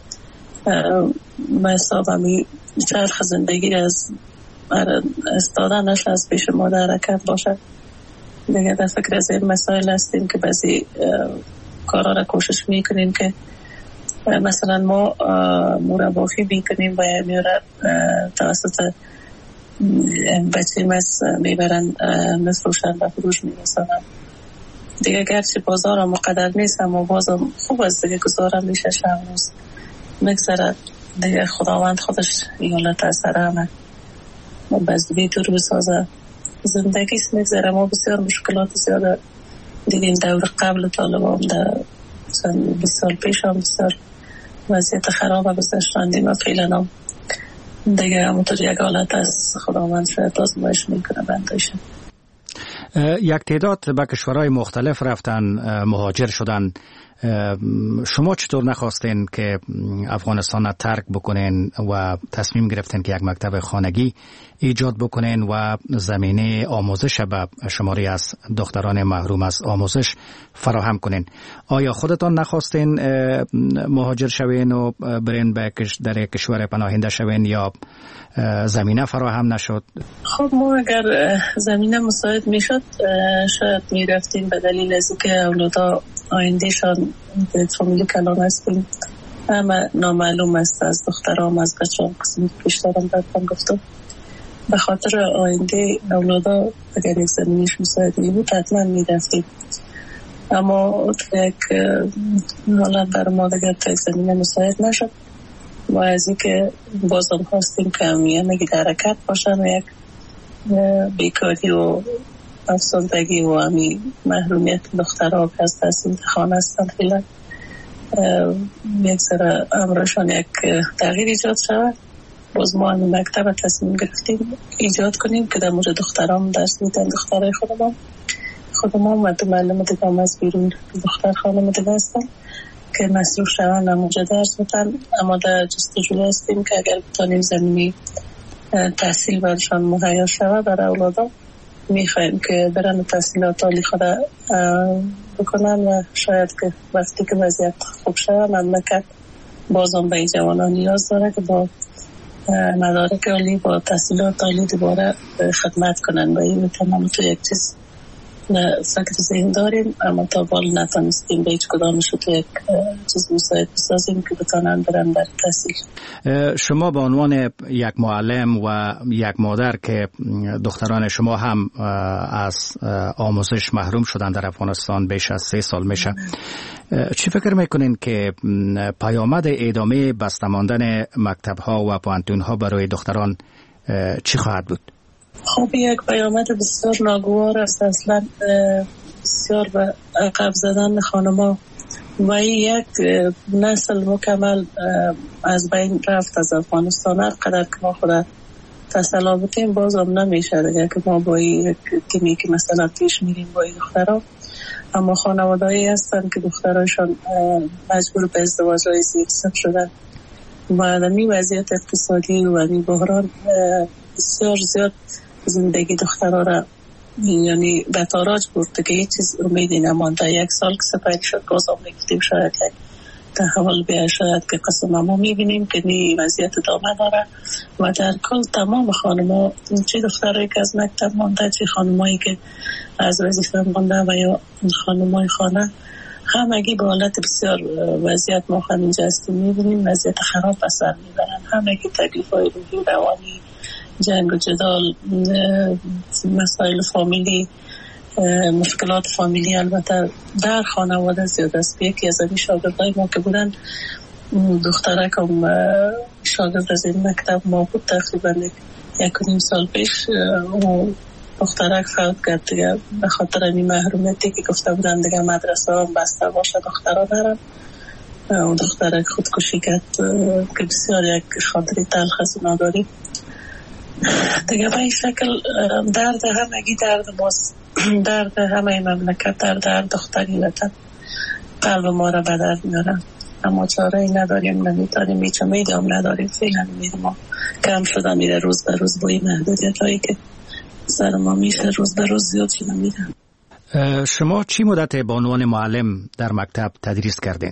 حساب همی چرخ زندگی را از استادنش از پیش ما در حرکت باشد. دیگه در فکر از این مسائل هستیم که بعضی کارا را کوشش میکنیم که مثلا ما مربافی میکنیم و میاره توسط بچه مس میبرن مفروشن و فروش میرسانن. دیگه گرچه بازار هم مقدر نیست اما بازم خوب است دیگه گزارم میشه شب روز مگذرد دیگه. خداوند خودش ایالت از سر همه بزدی دور بسازه زندگیست مگذره. ما بسیار مشکلات زیاده دیگه این دور قبل طالبان در 20 سال پیش هم بسیار وضعیت خراب گذاشتندیم و فعلا هم دیگه همونطور یک حالت از خداوند شاید آزمایش میکنه بندایشه. یک تعداد به کشورهای مختلف رفتن، مهاجر شدن. شما چطور نخواستین که افغانستان را ترک بکنین و تصمیم گرفتین که یک مکتب خانگی ایجاد بکنین و زمینه آموزش به شماری از دختران محروم از آموزش فراهم کنین؟ آیا خودتان نخواستین مهاجر شوین و برین به در کشور پناهنده شوین یا زمینه فراهم نشد؟ خب ما اگر زمینه مساعد میشد شاید میرفتیم به دلیل از که اولادا آیندهشان به فامیلی کلان هستیم همه نامعلوم است از دخترام از بچه هم قسمی پیشترم برکم گفتم به خاطر آینده اولادا اگر یک زمینش مساعد می بود حتما می رفتیم. اما یک حالت بر ما دیگر تا یک زمینه مساعد نشد و از این که بازم خواستیم که همه در حرکت باشن و یک بیکاری و افسردگی و همی محرومیت دخترها که از تحصیل خانه هستن فیلن یک سر امرشان یک تغییر ایجاد شود. باز ما همی مکتب تصمیم گرفتیم ایجاد کنیم که در مورد دخترام درس میدن. دخترهای خودمان و دو معلم دیگه هم از بیرون دختر خانم دیگه هستن که مصروف شوند همونجا درس بودن. اما در جستجو هستیم که اگر بتانیم زمینی تحصیل برشان مهیا شود برای اولادا میخوایم که برن تحصیلات عالی خود بکنن و شاید که وقتی که وضعیت خوب شود مملکت بازم به این جوانان نیاز داره که با مدارک عالی با تحصیلات عالی دوباره خدمت کنن و این میتونم تو یک چیز فکر ذهن داریم اما تا بال نتانستیم به هیچ کدامش تو یک چیز مساعد بسازیم که بتانن برن در تحصیل. شما به عنوان یک معلم و یک مادر که دختران شما هم از آموزش محروم شدن در افغانستان بیش از 3 سال میشه، چی فکر میکنین که پیامد ادامه بسته ماندن مکتب ها و پوانتون ها برای دختران چی خواهد بود؟ خب یک پیامد بسیار ناگوار است. اصلا بسیار به عقب زدن خانما و این یک نسل مکمل از بین رفت از افغانستان. هر قدر که ما خود تسلا بتیم بازم نمیشه دیگه که ما با یک تیمی که مثلا پیش میریم با این دخترها. اما خانوادهایی هستن که دخترایشان مجبور به ازدواج‌های زیرسق شدن و در این وضعیت اقتصادی و این بحران بسیار زیاد زندگی دخترها را یعنی به تاراج برده که هیچ چیز امیدی نمانده. 1 سال که سپری شد بازم نگفتیم شاید یک تحول بیاید شاید که قسم ما میبینیم که این وضعیت ادامه داره و در کل تمام خانم‌ها چه دخترایی که از مکتب مانده چه خانمایی که از وظیفه مانده و یا خانمای خانه همگی به حالت بسیار وضعیت ما اینجا هستیم میبینیم وضعیت خراب اثر میبرن. همگی تکلیف‌های روحی روانی جنگ و جدال مسائل فامیلی مشکلات فامیلی البته در خانواده زیاد است. یکی از این شاگردای ما که بودن دخترک هم شاگرد از این مکتب ما بود تقریبا 1.5 سال پیش و دخترک فوت کرد دیگه به خاطر این محرومیتی که گفته بودن دیگه مدرسه هم بسته باشه دخترها دارن و دخترک خودکشی کرد که بسیار یک خاطری تلخ از اونا داریم دیگه. به این شکل درد همگی درد ماست، درد همه مملکت، درد دختری وطن قلب ما را به درد میارن اما چاره ای نداریم نمیتونیم هیچ امیدی هم نداریم. فعلا امید ما کم شده میره روز به روز با این محدودیت هایی که سر ما میشه روز به روز زیاد شده میره. شما چی مدت به عنوان معلم در مکتب تدریس کردین؟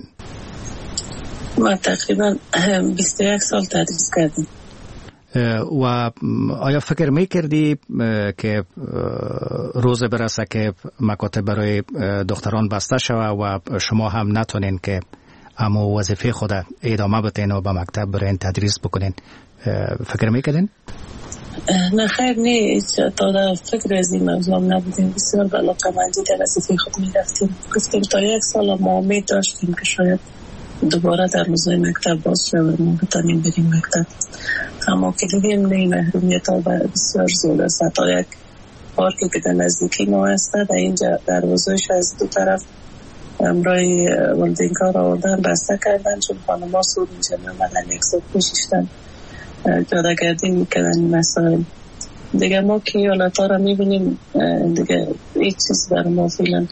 من تقریبا 21 سال تدریس کردم. و آیا فکر میکردی که روز برسه که مکاتب برای دختران بسته شوه و شما هم نتونین که اما وظیفه خود ادامه بدین و به مکتب برین تدریس بکنین؟ فکر میکردین؟ نه خیر، نه تا در فکر از این موضوع نبودیم. بسیار به علاقه‌مندی در وظیفه خود میرفتیم. گفتیم تا 1 سال ما امید داشتیم که شاید دوباره در روزهای مکتب باز شود ما بتانیم بریم مکتب. اما که دیدیم نه، محرومیت ها بسیار زیاد است. تا یک پارکی که در نزدیکی ما هست در اینجا دروازه‌اش از دو طرف امرای والدینکار آوردن بسته کردن، چون خانم‌ها سود اینجا نمدن، یک سال پوشیشتن جاده‌گردی میکنن این مسائل دیگه. ما که ایالت‌ها را میبینیم دیگه هیچ چیز برای ما فعلا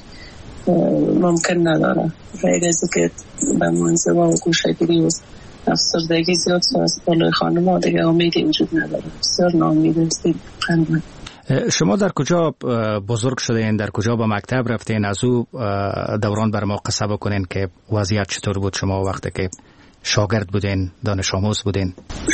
ممکن نداره. غیر از که به منزوا و گوشه‌گیری و افسردگی زیاد از بالای خانم‌ها دیگه امیدی وجود نداره. بسیار ناامید هستیم. شما در کجا بزرگ شدین؟ در کجا به مکتب رفتین؟ از او دوران بر ما قصه بکنین که وضعیت چطور بود شما وقتی که شاگرد بودین، دانش آموز بودین؟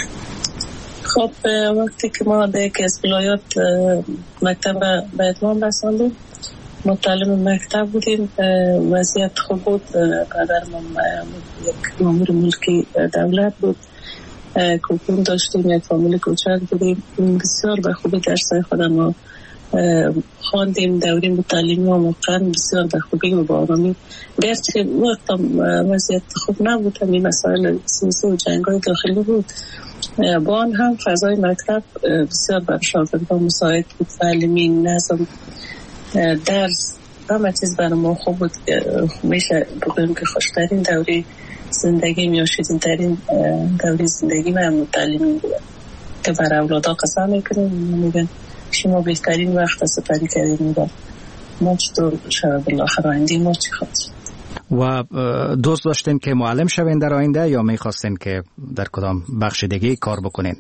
خب وقتی که ما در یکی از ولایات مکتب به اتمام رساندیم، متعلم مکتب بودیم، وضعیت خوب بود. پدرم یک مامور ملکی دولت بود، کوپون داشتیم، یک فامیل کوچک بودیم. بسیار به خوبی درسای خودم خواندیم. دوره متعلیمی و موقعا بسیار به خوبی و با آرامی، گرچه وقتا وضعیت خوب نبود، همین مسائل سیاسی و جنگ‌های داخلی بود، با آن هم فضای مکتب بسیار بر شاگردان مساعد بود. تعلیمی، نظم، درس، همه چیز برای ما خوب بود. میشه بگویم که خوشترین دوره زندگی یا شیرین‌ترین دوره زندگی من تعلیمی بود که برای اولادا قسم میکنیم، میگن شما بهترین وقت سپری کردین و ما چطور شب بالاخره آینده ما چی خواهد. و دوست داشتین که معلم شوین در آینده یا میخواستین که در کدام بخش دیگه کار بکنین؟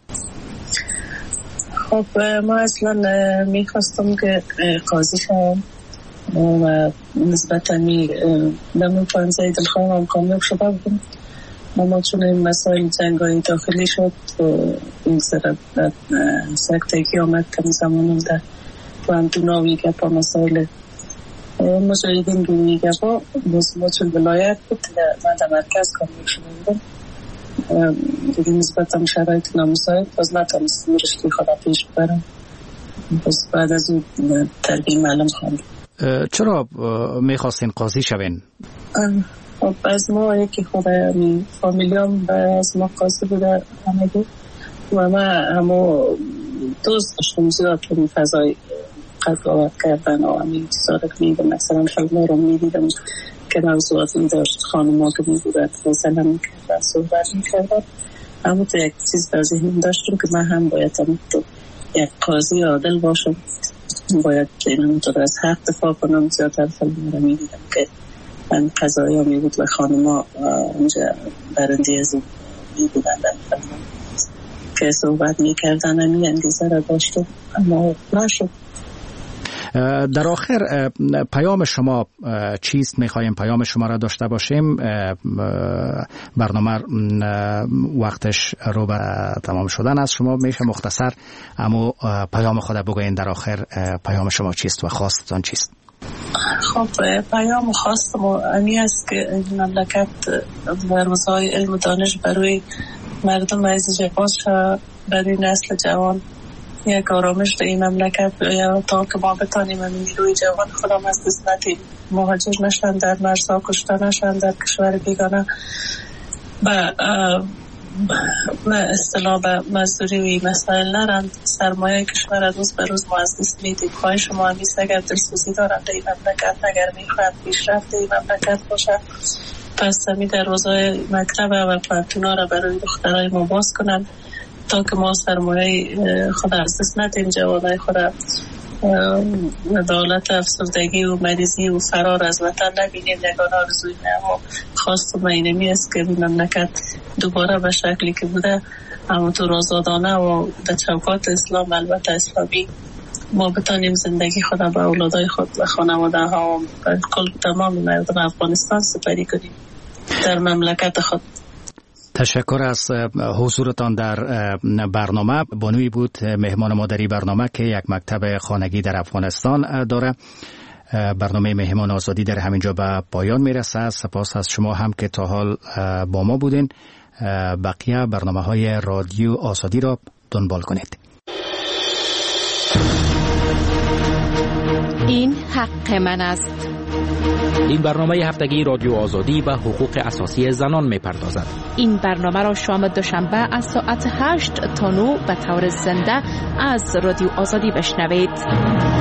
خب ما اصلا میخواستم که قاضی شوم و نسبتا دمون پانزه دلخواهم کامیاب شده بودم. اما چون این مسائل جنگایی داخلی شد این ضرب سکتگی آمد که زمانم در باندوناوی گپا مسائل مجاهدین دونی گپا ما چون ولایت بود من در مرکز کامیاب شده بودم دیگه نسبتا شرایط نامساعد باز نتانستم رشته خدا پیش ببرم. باز بعد از اون تربیه معلم خواندم. چرا میخواستین قاضی شوین؟ خب از ما یکی خود فامیلیام از ما قاضی بوده همگی و ما همو دوست داشتم زیاد که این فضای قضاوت کردن و همین چیزا رو میدم. مثلا فیلم رو میدیدم که موضوعاتی داشت، خانم ها که میبودن مثلا میکردن صحبت میکردن، اما تو یک چیز در ذهنم داشتم که من هم باید یک قاضی عادل باشم، باید اینطور از حق دفاع کنم. زیادتر فیلم رو میدیدم که من قضایی ها میبود و خانم ها اونجا برنده از میبودن در فیلم که صحبت میکردن، همین انگیزه را داشتم اما نشد. در آخر پیام شما چیست؟ میخوایم پیام شما را داشته باشیم. برنامه وقتش رو به تمام شدن است. شما میشه مختصر اما پیام خود بگوین در آخر پیام شما چیست و خواستتان چیست؟ خب پیام خواستم امی است که این مملکت در روزهای علم و دانش برای مردم عزیز باز شد، برای نسل جوان یک آرامش در این مملکت یا تا که ما بتانیم این نیروی جوان خودم از دست ندیم، مهاجر نشن، در مرزها کشته نشن، در کشور بیگانه به اصطلاح به مزدوری و مسائل نرند. سرمایه کشور روز به روز ما از دست میدیم. خواهش شما همیست اگر دلسوزی دارم در این مملکت، اگر میخواهد پیشرفت در این مملکت باشه، پس همی در روزهای مکتب و پانتونا را برای دخترای ما باز کنند تا که ما سرمایه خود از دست ندیم، جوانای خود دولت افسردگی و مریضی و فرار از وطن نبینیم. یگان آرزوی ما خواستم اینمی است که این مملکت دوباره به شکلی که بوده همونطور آزادانه و در چوکات اسلام، البته اسلامی ما بتانیم زندگی خود به اولادای خود و خانواده ها و کل تمام مردم افغانستان سپری کنیم در مملکت خود. تشکر از حضورتان در برنامه. بانوی بود مهمان ما در این برنامه که یک مکتب خانگی در افغانستان داره. برنامه مهمان آزادی در همینجا به پایان میرسه. سپاس از شما هم که تا حال با ما بودین. بقیه برنامه‌های رادیو آزادی را دنبال کنید. این حق من است. این برنامه هفتگی رادیو آزادی به حقوق اساسی زنان می‌پردازد. این برنامه را شام دوشنبه از ساعت 8 تا 9 به طور زنده از رادیو آزادی بشنوید.